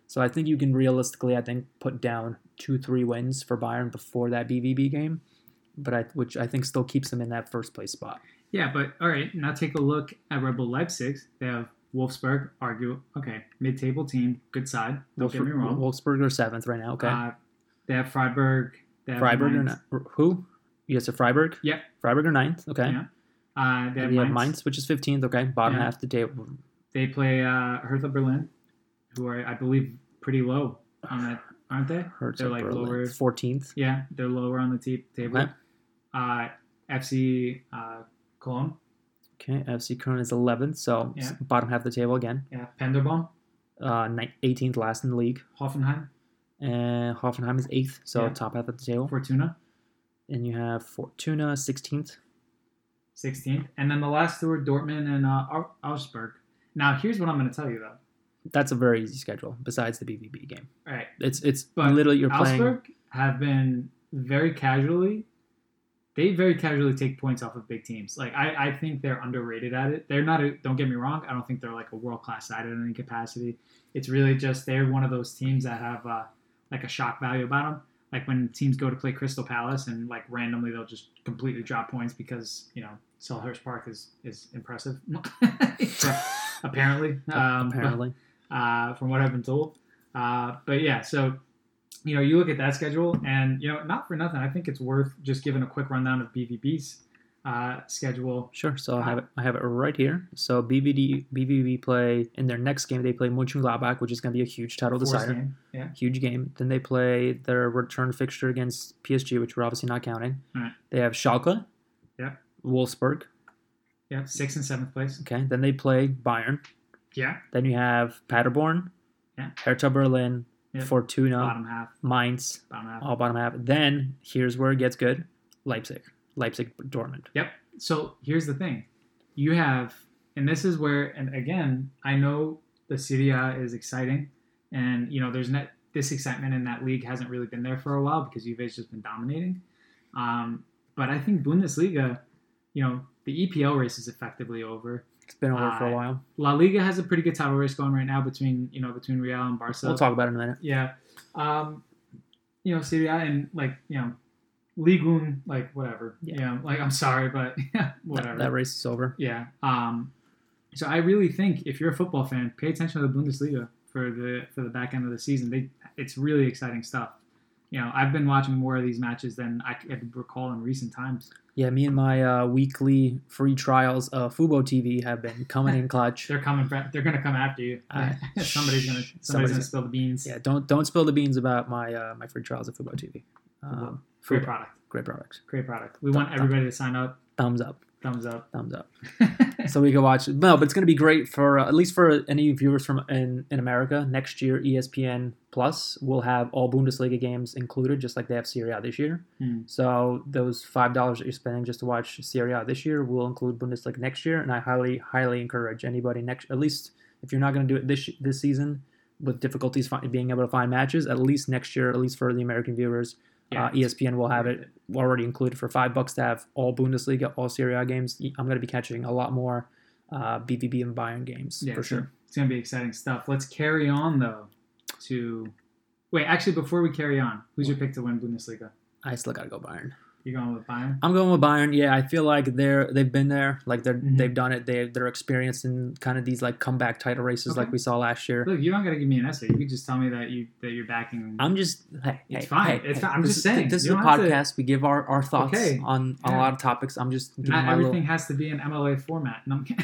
So I think you can realistically, I think, put down two, three wins for Bayern before that B V B game, but I, which I think still keeps them in that first place spot. Yeah, but all right, now take a look at Red Bull Leipzig. They have Wolfsburg, argue, okay, mid-table team, good side. Don't get me wrong. Wolfsburg are seventh right now. Okay. Uh, they have Freiburg. They have Freiburg or not? Who? Yes, a Freiburg. Yep. Freiburg are ninth. Okay. Yeah. Uh, they have, Mainz. have Mainz, which is fifteenth. Okay, bottom yeah. half of the table. They play uh, Hertha Berlin, who are, I believe, pretty low on that, aren't they? Hertha they're like Berlin. lower. fourteenth. Yeah, they're lower on the t- table. Okay. Uh, F C uh, Cologne. Okay, F C Köln is eleventh, so yeah. bottom half of the table again. Yeah, Paderborn. Uh, eighteenth last in the league. Hoffenheim. And Hoffenheim is eighth, so yeah. top half of the table. Fortuna. And you have Fortuna, sixteenth. sixteenth. And then the last two are Dortmund and uh, Augsburg. Now, here's what I'm going to tell you, though. That's a very easy schedule, besides the B V B game. All right. It's, it's but literally you're Augsburg playing... Augsburg have been very casually... They very casually take points off of big teams. Like I, I think they're underrated at it. They're not. A, don't get me wrong. I don't think they're like a world class side in any capacity. It's really just they're one of those teams that have uh, like a shock value about them. Like when teams go to play Crystal Palace and like randomly they'll just completely drop points because you know Selhurst Park is is impressive. so, apparently, um, apparently, uh, from what I've been told. Uh, but yeah, so. You know, you look at that schedule, and, you know, not for nothing, I think it's worth just giving a quick rundown of B V B's uh, schedule. Sure. So I have it I have it right here. So B V D, B V B play, in their next game, they play Mönchengladbach, which is going to be a huge title Force decider. Game. Yeah. Huge game. Then they play their return fixture against P S G, which we're obviously not counting. All right. They have Schalke. Yeah. Wolfsburg. Yeah, sixth and seventh place. Okay. Then they play Bayern. Yeah. Then you have Paderborn. Yeah. Hertha Berlin. Yep. Fortuna, bottom half, Mainz, bottom half. all bottom half. Then here's where it gets good: Leipzig, Leipzig, Dortmund. Yep. So here's the thing: you have, and this is where, and again, I know the Serie A is exciting, and you know there's not this excitement in that league hasn't really been there for a while because Juve's just been dominating. Um, but I think Bundesliga, you know, the E P L race is effectively over. It's been over uh, for a while. La Liga has a pretty good title race going right now between you know between Real and Barca. We'll talk about it in a minute. Yeah, um, you know Serie A and like you know Ligue one, like whatever. Yeah, you know, like I'm sorry, but whatever. That, that race is over. Yeah. Um, so I really think if you're a football fan, pay attention to the Bundesliga for the for the back end of the season. They it's really exciting stuff. You know, I've been watching more of these matches than I could recall in recent times. Yeah, me and my uh, weekly free trials of Fubo T V have been coming in clutch. They're coming. They're going to come after you. Uh, somebody's going to somebody's, somebody's going to spill the beans. Yeah, don't don't spill the beans about my uh, my free trials of Fubo T V. Um, Great Fubo. product. Great product. Great product. We Th- want everybody to sign up. Thumbs up. Thumbs up. Thumbs up. So we can watch. No, but it's going to be great for uh, at least for any viewers from in, in America. Next year, E S P N Plus will have all Bundesliga games included, just like they have Serie A this year. Hmm. So those five dollars that you're spending just to watch Serie A this year will include Bundesliga next year. And I highly, highly encourage anybody next, at least if you're not going to do it this this season with difficulties find, being able to find matches, at least next year, at least for the American viewers. Yeah. Uh, E S P N will have it already included for five bucks to have all Bundesliga, all Serie A games. I'm going to be catching a lot more uh, B V B and Bayern games yeah, for sure. It's going to be exciting stuff. Let's carry on though. To wait, actually, before we carry on, who's your pick to win Bundesliga? I still got to go Bayern. You're going with Bayern? I'm going with Bayern. Yeah, I feel like they're they've been there, like they're mm-hmm. they've done it. They they're experienced in kind of these like comeback title races, okay. like we saw last year. Look, you don't got to give me an essay. You could just tell me that you that you're backing. I'm just hey, it's hey, fine. Hey, it's hey, fine. I'm this, just saying. This is a podcast. To... We give our, our thoughts okay. on, on yeah. a lot of topics. I'm just not my everything little... has to be in M L A format. No, I'm kidding.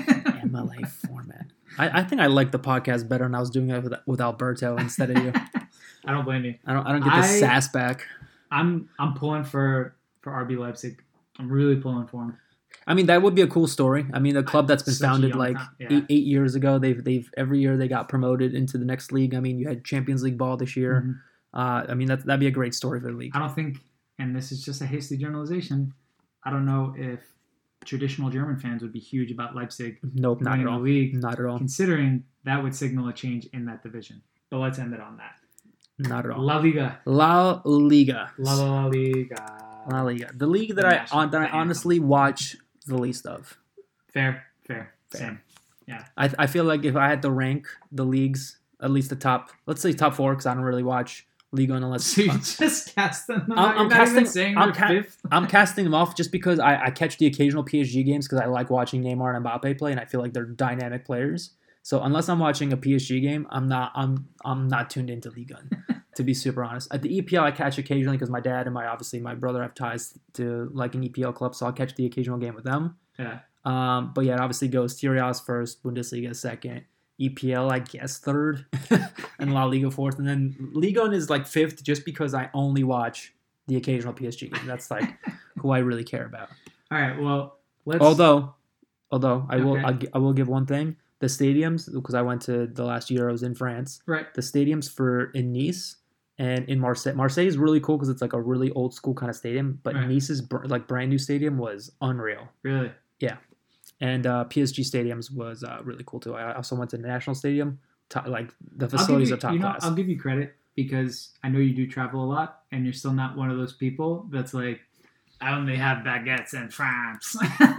M L A format. I, I think I like the podcast better when I was doing it with, with Alberto instead of you. I don't blame you. I don't. I don't get the I, sass back. I'm I'm pulling for for R B Leipzig. I'm really pulling for him. I mean, that would be a cool story. I mean, a club that's been Such founded like yeah. eight, eight years ago. They've they've every year they got promoted into the next league. I mean, you had Champions League ball this year. Mm-hmm. Uh, I mean, that that'd be a great story for the league. I don't think, and this is just a hasty generalization. I don't know if traditional German fans would be huge about Leipzig. Nope, not at all. The league, not at all. Considering that would signal a change in that division. But let's end it on that. Not at all. La Liga. La Liga. La, La Liga. La Liga. The league that the I on, that I honestly watch the least of. Fair, fair, fair. Same. Yeah. I I feel like if I had to rank the leagues at least the top. Let's say top four because I don't really watch Liga unless. So you just cast them. I'm, out? I'm You're not casting. even saying I'm, they're ca- fifth. I'm casting them off just because I, I catch the occasional P S G games because I like watching Neymar and Mbappe play, and I feel like they're dynamic players. So unless I'm watching a P S G game, I'm not. I'm I'm not tuned into Liga. To be super honest, at the E P L I catch occasionally because my dad and my obviously my brother have ties to like an E P L club, so I'll catch the occasional game with them. Yeah. Um, but yeah, it obviously goes Serie A first, Bundesliga second, E P L I guess third, and La Liga fourth, and then Liga is like fifth just because I only watch the occasional P S G game. That's like who I really care about. All right. Well, let's. Although, although I will Okay. I, gi- I will give one thing: the stadiums because I went to the last Euros in France. Right. The stadiums for in Nice. And in Marseille, Marseille is really cool because it's like a really old school kind of stadium. But Right. Nice's br- like brand new stadium was unreal. Really. And uh, P S G stadiums was uh, really cool too. I also went to the National Stadium. Top, like the I'll give facilities you, are top you know, class. I'll give you credit because I know you do travel a lot, and you're still not one of those people that's like, I only have baguettes in France.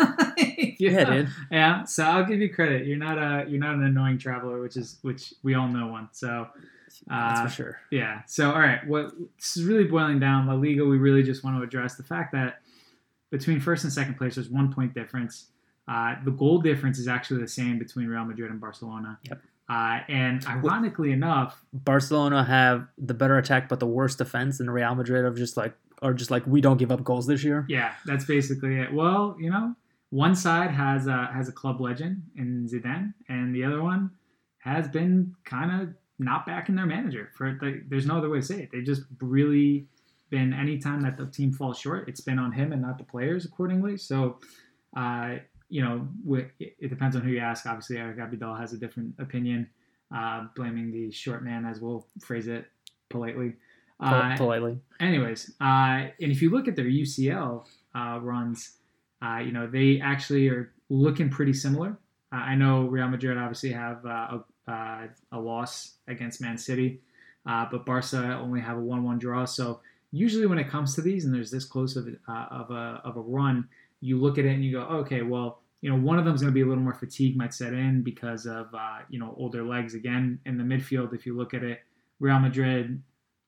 You yeah, know? dude. Yeah, so I'll give you credit. You're not a you're not an annoying traveler, which is which we all know one. So That's uh, for sure. yeah. So all right, what this is really boiling down La Liga. We really just want to address the fact that between first and second place, there's one point difference. Uh, the goal difference is actually the same between Real Madrid and Barcelona. Yep. Uh, and ironically enough, Barcelona have the better attack but the worst defense, and Real Madrid are just like are just like we don't give up goals this year. yeah, that's basically it. Well, you know, one side has a has a club legend in Zidane, and the other one has been kind of not backing their manager. For the, there's no other way to say it. They've just really been anytime that the team falls short, it's been on him and not the players accordingly. So, uh, you know, it depends on who you ask. Obviously, Eric Abidal has a different opinion, uh, blaming the short man, as we'll phrase it politely. Uh, Politely. Anyways, uh, and if you look at their U C L uh, runs, uh, you know, they actually are looking pretty similar. Uh, I know Real Madrid obviously have uh, a, uh, a loss against Man City, uh, but Barca only have a one one draw. So usually when it comes to these and there's this close of, uh, of, a, of a run, you look at it and you go, okay, well, you know, one of them is going to be a little more fatigue might set in because of, uh, you know, older legs. Again, in the midfield, if you look at it, Real Madrid,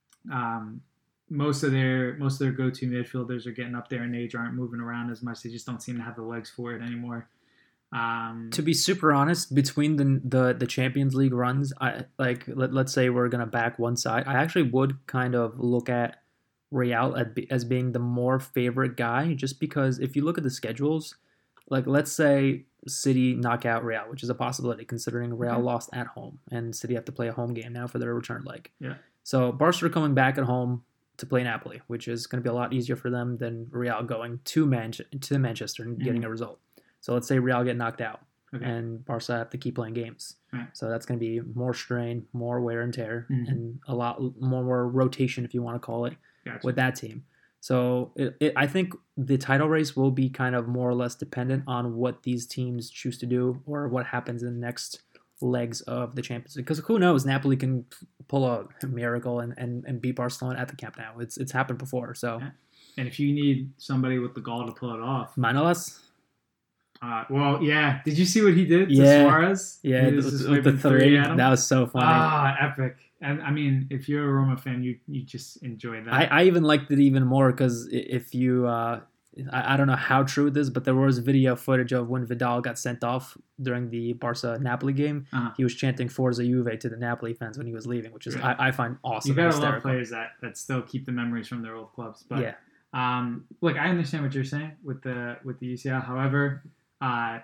um, most of their most of their go-to midfielders are getting up there in age, aren't moving around as much. They just don't seem to have the legs for it anymore. Um, To be super honest, between the the, the Champions League runs, I like let, let's say we're gonna back one side. I actually would kind of look at Real as, as being the more favorite guy, just because if you look at the schedules, like let's say City knock out Real, which is a possibility considering Real Okay. lost at home and City have to play a home game now for their return leg. Yeah. So Barca are coming back at home to play Napoli, which is going to be a lot easier for them than Real going to Manche- to Manchester and getting a result. So let's say Real get knocked out Okay. and Barca have to keep playing games. Right. So that's going to be more strain, more wear and tear, Mhm. and a lot more rotation, if you want to call it, Gotcha. with that team. So it, it, I think the title race will be kind of more or less dependent on what these teams choose to do or what happens in the next legs of the Champions League. Because who knows, Napoli can pull a miracle and, and, and beat Barcelona at the Camp Nou. It's it's happened before. So Yeah. And if you need somebody with the gall to pull it off, Manolas, uh, well, yeah. Did you see what he did to Yeah. Suarez? yeah, He was with, just with the waving three, at him. that was so funny. Ah, epic. And I mean, if you're a Roma fan, you you just enjoy that. I, I even liked it even more because if you, uh, I, I don't know how true it is, but there was video footage of when Vidal got sent off during the Barca Napoli game. Uh-huh. He was chanting Forza Juve to the Napoli fans when he was leaving, which is Right. I, I find awesome. you gotta and love hysterical. players that, that still keep the memories from their old clubs. But Yeah, um, look, I understand what you're saying with the with the U C L. However, uh,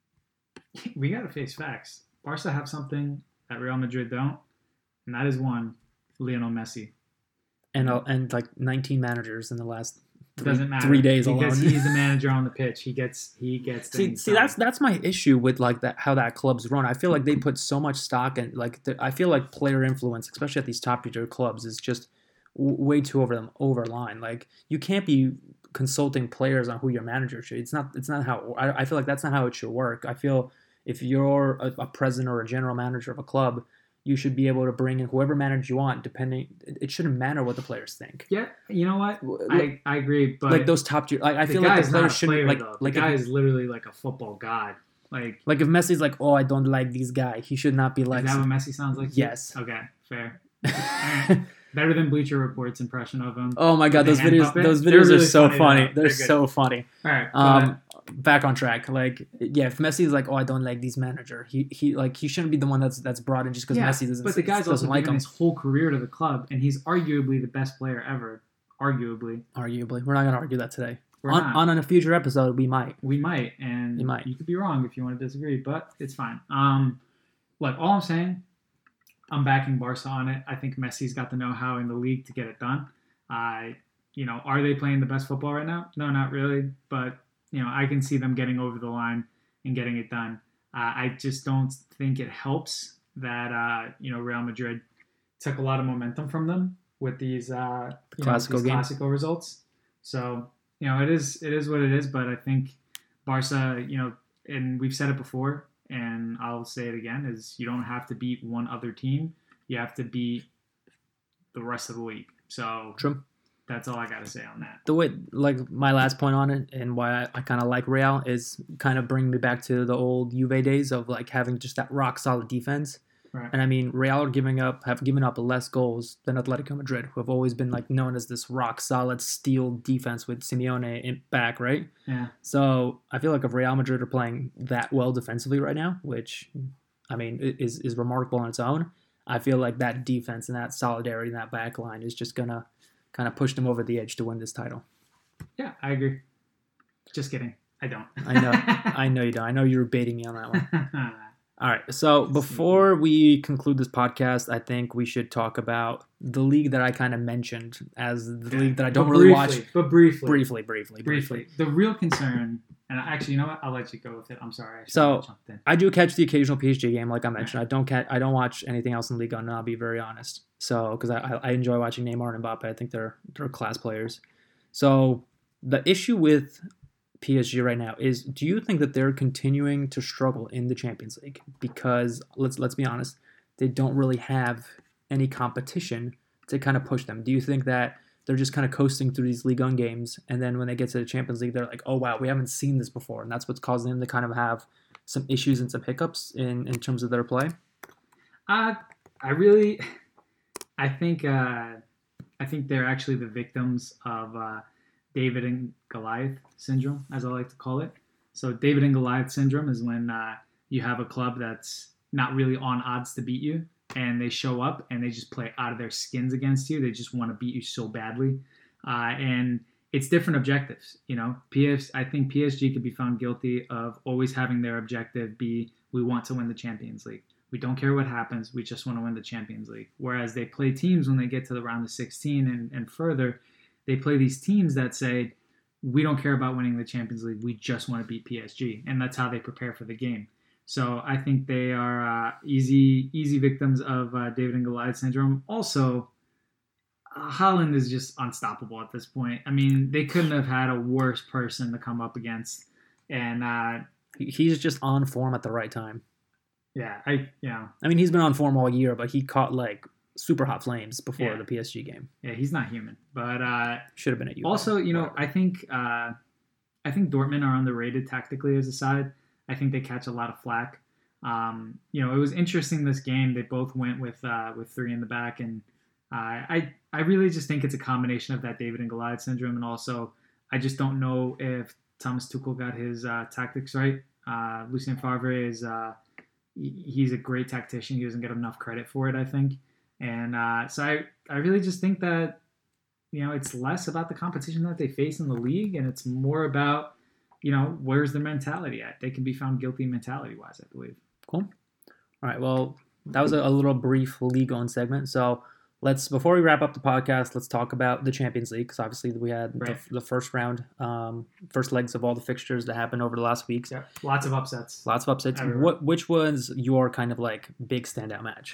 we gotta face facts. Barca have something that Real Madrid don't, and that is one, Lionel Messi. and uh, and like nineteen managers in the last It three, doesn't matter three days because alone. he's the manager on the pitch. He gets he gets See, things see, done. that's that's my issue with like that how that club's run. I feel like they put so much stock in like the, I feel like player influence, especially at these top tier clubs, is just w- way too over them over line. Like you can't be consulting players on who your manager should. It's not. It's not how. I, I feel like that's not how it should work. I feel if you're a, a president or a general manager of a club, you should be able to bring in whoever manager you want. Depending, it, it shouldn't matter what the players think. Yeah, you know what? Look, I, I agree, but like those top tier, like I the feel like guy's the not players a player, shouldn't like though. like the if- guy is literally like a football god. Like, Like if Messi's like, oh, I don't like this guy, he should not be like. is that what Messi sounds like? Yes. Okay, fair. Alright. Better than Bleacher Report's impression of him. Oh my god, The those hand videos, puppet? those They're videos really are so funny, funny. though. They're, They're good. so funny. All right. go ahead. Um, back on track. Like, yeah, if Messi is like, oh, I don't like this manager, he he like he shouldn't be the one that's that's brought in just because Yeah, Messi doesn't. but the guy's doesn't also like given him. his whole career to the club, and he's arguably the best player ever. Arguably, Arguably, we're not gonna argue that today. we're On, not. on a future episode, we might. We might, and You might. You could be wrong if you want to disagree, but it's fine. Um, look, all I'm saying, I'm backing Barca on it. I think Messi's got the know-how in the league to get it done. I, you know, are they playing the best football right now? No, not really. But you know, I can see them getting over the line and getting it done. Uh, I just don't think it helps that uh, you know Real Madrid took a lot of momentum from them with these uh, you know, Clasico these games. Clasico results. So you know, it is it is what it is. But I think Barca, you know, and we've said it before, and I'll say it again: is you don't have to beat one other team; you have to beat the rest of the league. So True. that's all I got to say on that. The way, like my last point on it, and why I, I kind of like Real is kind of bringing me back to the old Juve days of like having just that rock solid defense. Right. And I mean, Real are giving up have given up less goals than Atletico Madrid, who have always been like known as this rock solid steel defense with Simeone in back, right? Yeah. So I feel like if Real Madrid are playing that well defensively right now, which I mean i- is is remarkable on its own, I feel like that defense and that solidarity in that back line is just gonna kind of push them over the edge to win this title. Yeah, I agree. Just kidding. I don't. I know, I know you don't. I know you were baiting me on that one. All right. So before we conclude this podcast, I think we should talk about the league that I kind of mentioned as the Yeah. league that I don't But really briefly, watch. But briefly. Briefly, briefly, Briefly. The real concern, and actually, you know what? I'll let you go with it. I'm sorry. I should So- have jumped in. I do catch the occasional P S G game, like I mentioned. I don't catch, I don't watch anything else in Ligue one, and I'll be very honest. So, because I, I enjoy watching Neymar and Mbappe, I think they're they're class players. So, the issue with P S G right now is: do you think that they're continuing to struggle in the Champions League? Because let's let's be honest, they don't really have any competition to kind of push them. Do you think that they're just kind of coasting through these Ligue one games, and then when they get to the Champions League, they're like, oh wow, we haven't seen this before, and that's what's causing them to kind of have some issues and some hiccups in, in terms of their play? Uh, I really, I think, uh, I think they're actually the victims of uh, David and Goliath syndrome, as I like to call it. So David and Goliath syndrome is when uh, you have a club that's not really on odds to beat you, and they show up and they just play out of their skins against you. They just want to beat you so badly, uh, and it's different objectives. You know, P S. I think P S G could be found guilty of always having their objective be, we want to win the Champions League. We don't care what happens. We just want to win the Champions League. Whereas they play teams when they get to the round of sixteen and, and further, they play these teams that say, we don't care about winning the Champions League. We just want to beat P S G. And that's how they prepare for the game. So I think they are uh, easy easy victims of uh, David and Goliath syndrome. Also, uh, Haaland is just unstoppable at this point. I mean, they couldn't have had a worse person to come up against. And uh, He- He's just on form at the right time. yeah, I yeah. I mean, he's been on form all year, but he caught like super hot flames before Yeah. the P S G game. Yeah, he's not human. But uh, Should have been at you. also, you know, I think uh, I think Dortmund are underrated tactically as a side. I think they catch a lot of flack. Um, you know, it was interesting this game. They both went with uh, with three in the back, and uh, I I really just think it's a combination of that David and Goliath syndrome, and also I just don't know if Thomas Tuchel got his uh, tactics right. Uh, Lucien Favre is uh, he- he's a great tactician. He doesn't get enough credit for it, I think, and uh, so I I really just think that you know it's less about the competition that they face in the league, and it's more about you know where's their mentality at. They can be found guilty mentality wise, I believe. Cool. All right. Well, that was a, a little brief league on segment. So let's, before we wrap up the podcast, let's talk about the Champions League, because obviously we had Right. the, the first round, um, first legs of all the fixtures that happened over the last weeks. Yeah, lots of upsets. Lots of upsets. Everywhere. What which was your kind of like big standout match?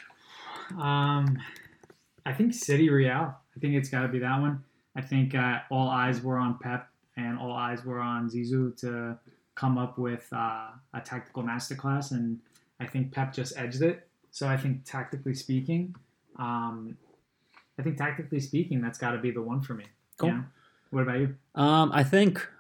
Um, I think City Real. I think it's got to be that one. I think uh, all eyes were on Pep and all eyes were on Zizou to come up with uh, a tactical masterclass, and I think Pep just edged it. So I think tactically speaking, um, I think tactically speaking, that's got to be the one for me. Cool. You know? What about you? Um, I think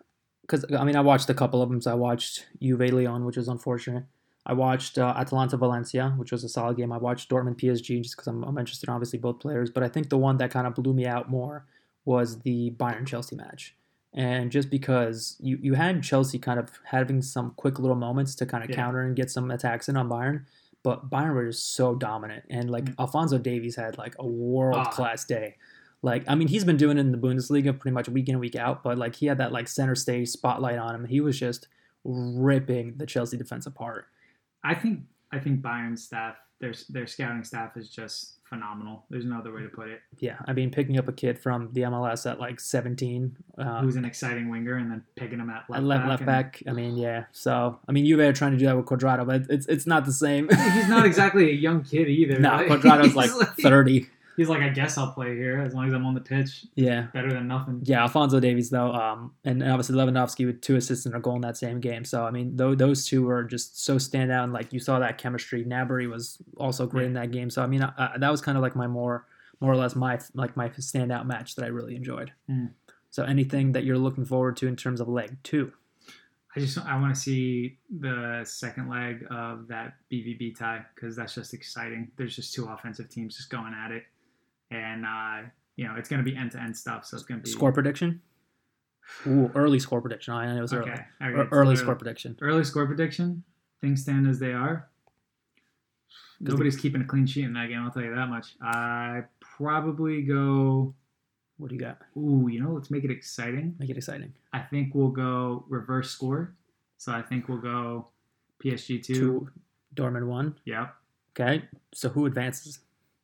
because I mean I watched a couple of them. So I watched Juve Lyon, which was unfortunate. I watched uh, Atalanta Valencia, which was a solid game. I watched Dortmund P S G just because I'm, I'm interested in obviously both players. But I think the one that kind of blew me out more was the Bayern Chelsea match. And just because you, you had Chelsea kind of having some quick little moments to kind of yeah. counter and get some attacks in on Bayern, but Bayern was so dominant. And like mm-hmm. Alphonso Davies had like a world class ah. day. Like, I mean, he's been doing it in the Bundesliga pretty much week in and week out, but like he had that like center stage spotlight on him. He was just ripping the Chelsea defense apart. I think I think Bayern's staff, their their scouting staff is just phenomenal. There's no other way to put it. Yeah, I mean, picking up a kid from the M L S at like seventeen, uh, who's an exciting winger, and then picking him at left left, back. Left and, back. I mean, yeah. So I mean, Juve are trying to do that with Cuadrado, but it's it's not the same. He's not exactly a young kid either. No, right? Cuadrado's like, like thirty. He's like, I guess I'll play here as long as I'm on the pitch. Yeah. Better than nothing. Yeah, Alphonso Davies, though, um, and obviously Lewandowski with two assists and a goal in that same game. So, I mean, th- those two were just so standout. And, like, you saw that chemistry. Gnabry was also great yeah. in that game. So, I mean, I, that was kind of like my more, more or less my, like, my standout match that I really enjoyed. Mm. So, anything that you're looking forward to in terms of leg two? I just I want to see the second leg of that B V B tie because that's just exciting. There's just two offensive teams just going at it. And, uh, you know, it's going to be end-to-end stuff, so it's going to be... Score prediction? Ooh, early score prediction. I know it was okay. early. Okay. early, early score prediction. Early score prediction. Things stand as they are. Nobody's the... keeping a clean sheet in that game, I'll tell you that much. I probably go... What do you got? Ooh, you know, let's make it exciting. Make it exciting. I think we'll go reverse score. So I think we'll go P S G two. Two, Dortmund one. Yep. Okay. So who advances?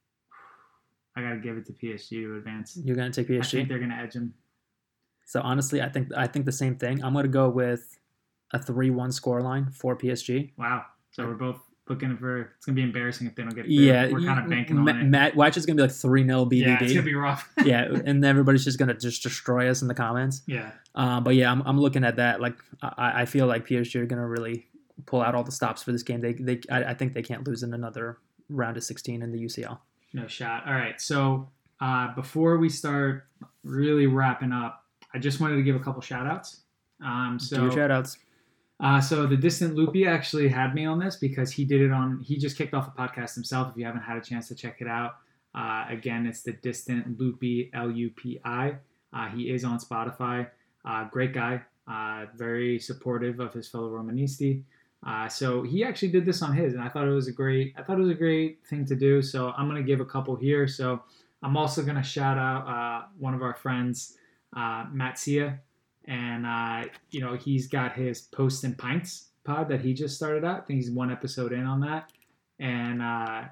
I gotta give it to P S G to advance. You're gonna take P S G. I think they're gonna edge them. So honestly, I think I think the same thing. I'm gonna go with a three one scoreline for P S G. Wow. So we're both looking for. It's gonna be embarrassing if they don't get it. Yeah, we're kind of banking Ma- on it. Matt Watch is gonna be like three nil B V B. Yeah, it's gonna be rough. Yeah, and everybody's just gonna just destroy us in the comments. Yeah. Um, but yeah, I'm I'm looking at that. Like I, I feel like P S G are gonna really pull out all the stops for this game. They they I, I think they can't lose in another round of sixteen in the U C L. No shot. All right, so. Uh, before we start really wrapping up, I just wanted to give a couple shout-outs. Um, so, Do your shout-outs. Uh, so the Distant Loopy actually had me on this because he did it on, he just kicked off a podcast himself. If you haven't had a chance to check it out, uh, again, it's the Distant Loopy, L U P I. Uh, he is on Spotify. Uh, great guy. Uh, very supportive of his fellow Romanisti. Uh, so he actually did this on his, and I thought it was a great, I thought it was a great thing to do. So I'm going to give a couple here. So I'm also going to shout out uh, one of our friends, uh, Matt Sia. And, uh, you know, he's got his Post and Pints pod that he just started out. I think he's one episode in on that. And uh,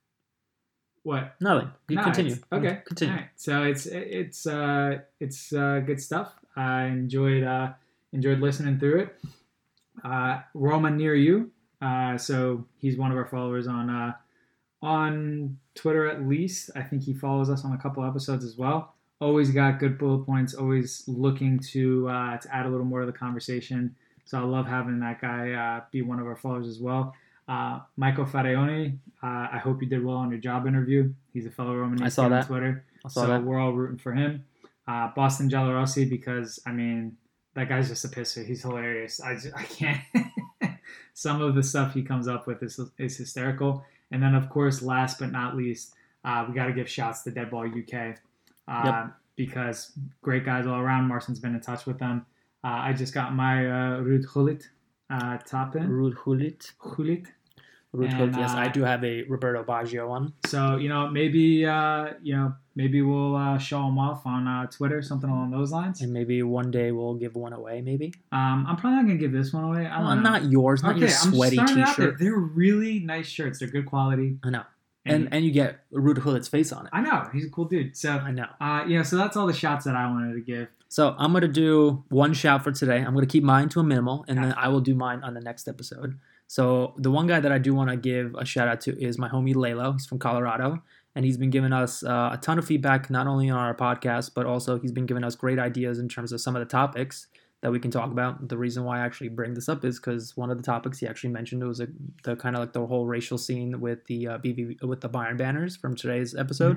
what? Nothing. You no, continue. Okay. Continue. All right. So it's it's uh, it's uh, good stuff. I enjoyed uh, enjoyed listening through it. Uh, Roma Near You. Uh, so he's one of our followers on uh, on Twitter at least. I think he follows us on a couple episodes as well. Always got good bullet points. Always looking to uh, to add a little more to the conversation. So I love having that guy uh, be one of our followers as well. Uh, Michael Farioni, uh, I hope you did well on your job interview. He's a fellow Romanista on that. Twitter. I saw so that. We're all rooting for him. Uh, Boston Giallorossi, because, I mean, that guy's just a pisser. He's hilarious. I, just, I can't. Some of the stuff he comes up with is, is hysterical. And then, of course, last but not least, uh, we got to give shouts to Deadball U K. Uh, yep. Because great guys all around. Marcin's been in touch with them. Uh, I just got my uh, Ruud Gullit uh, top in. Ruud Gullit. Gullit. Ruud Gullit, yes. Uh, I do have a Roberto Baggio one. So, you know, maybe, uh, you know, maybe we'll uh, show them off on uh, Twitter, something along those lines. And maybe one day we'll give one away, maybe. Um, I'm probably not going to give this one away. I don't well, know. Not yours, not okay, your sweaty I'm t-shirt. They're really nice shirts. They're good quality. I know. And and, and you get Ruud Gullit's face on it. I know. He's a cool dude. So I know. Uh, yeah, so that's all the shots that I wanted to give. So I'm going to do one shout for today. I'm going to keep mine to a minimal, and then I will do mine on the next episode. So the one guy that I do want to give a shout out to is my homie Lalo. He's from Colorado, and he's been giving us uh, a ton of feedback, not only on our podcast, but also he's been giving us great ideas in terms of some of the topics that we can talk about. The reason why I actually bring this up is because one of the topics he actually mentioned was a, the kind of like the whole racial scene with the uh, B V, with the Bayern banners from today's episode.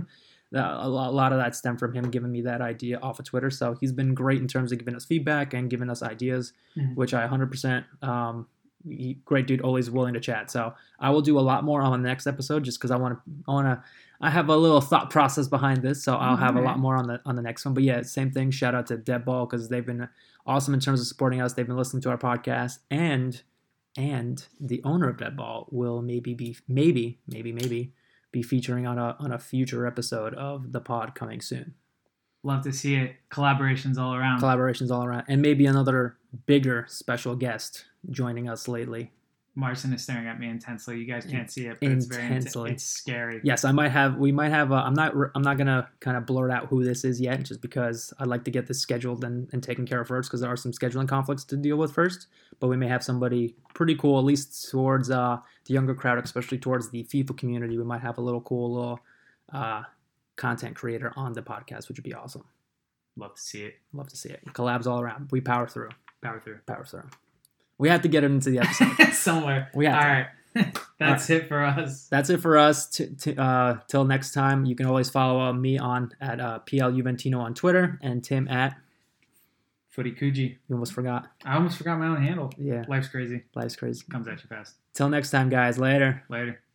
a lot of that stemmed from him giving me that idea off of Twitter. So he's been great in terms of giving us feedback and giving us ideas, mm-hmm. which I one hundred percent um, he, great dude, always willing to chat. So I will do a lot more on the next episode just because I want to. I want to. I have a little thought process behind this, so I'll have a lot more on the on the next one. But yeah, same thing. Shout out to Deadball because they've been awesome in terms of supporting us. They've been listening to our podcast, and and the owner of Deadball will maybe be maybe maybe maybe. be featuring on a on a future episode of the pod coming soon. Love to see it. Collaborations all around. Collaborations all around. And maybe another bigger special guest joining us lately. Marcin is staring at me intensely. You guys can't see it, but intensely. It's very it's scary. Yes, I might have. We might have. A, I'm not. I'm not gonna kind of blurt out who this is yet, just because I'd like to get this scheduled and, and taken care of first, because there are some scheduling conflicts to deal with first. But we may have somebody pretty cool, at least towards uh, the younger crowd, especially towards the FIFA community. We might have a little cool little uh, content creator on the podcast, which would be awesome. Love to see it. Love to see it. Collabs all around. We power through. Power through. Power through. We have to get it into the episode. Somewhere. We have All to. right. That's right. It for us. That's it for us. T- t- uh, till next time, you can always follow uh, me on at uh, P L Juventino on Twitter and Tim at Footy Kuji. You almost forgot. I almost forgot my own handle. Yeah. Life's crazy. Life's crazy. Comes at you fast. Till next time, guys. Later. Later.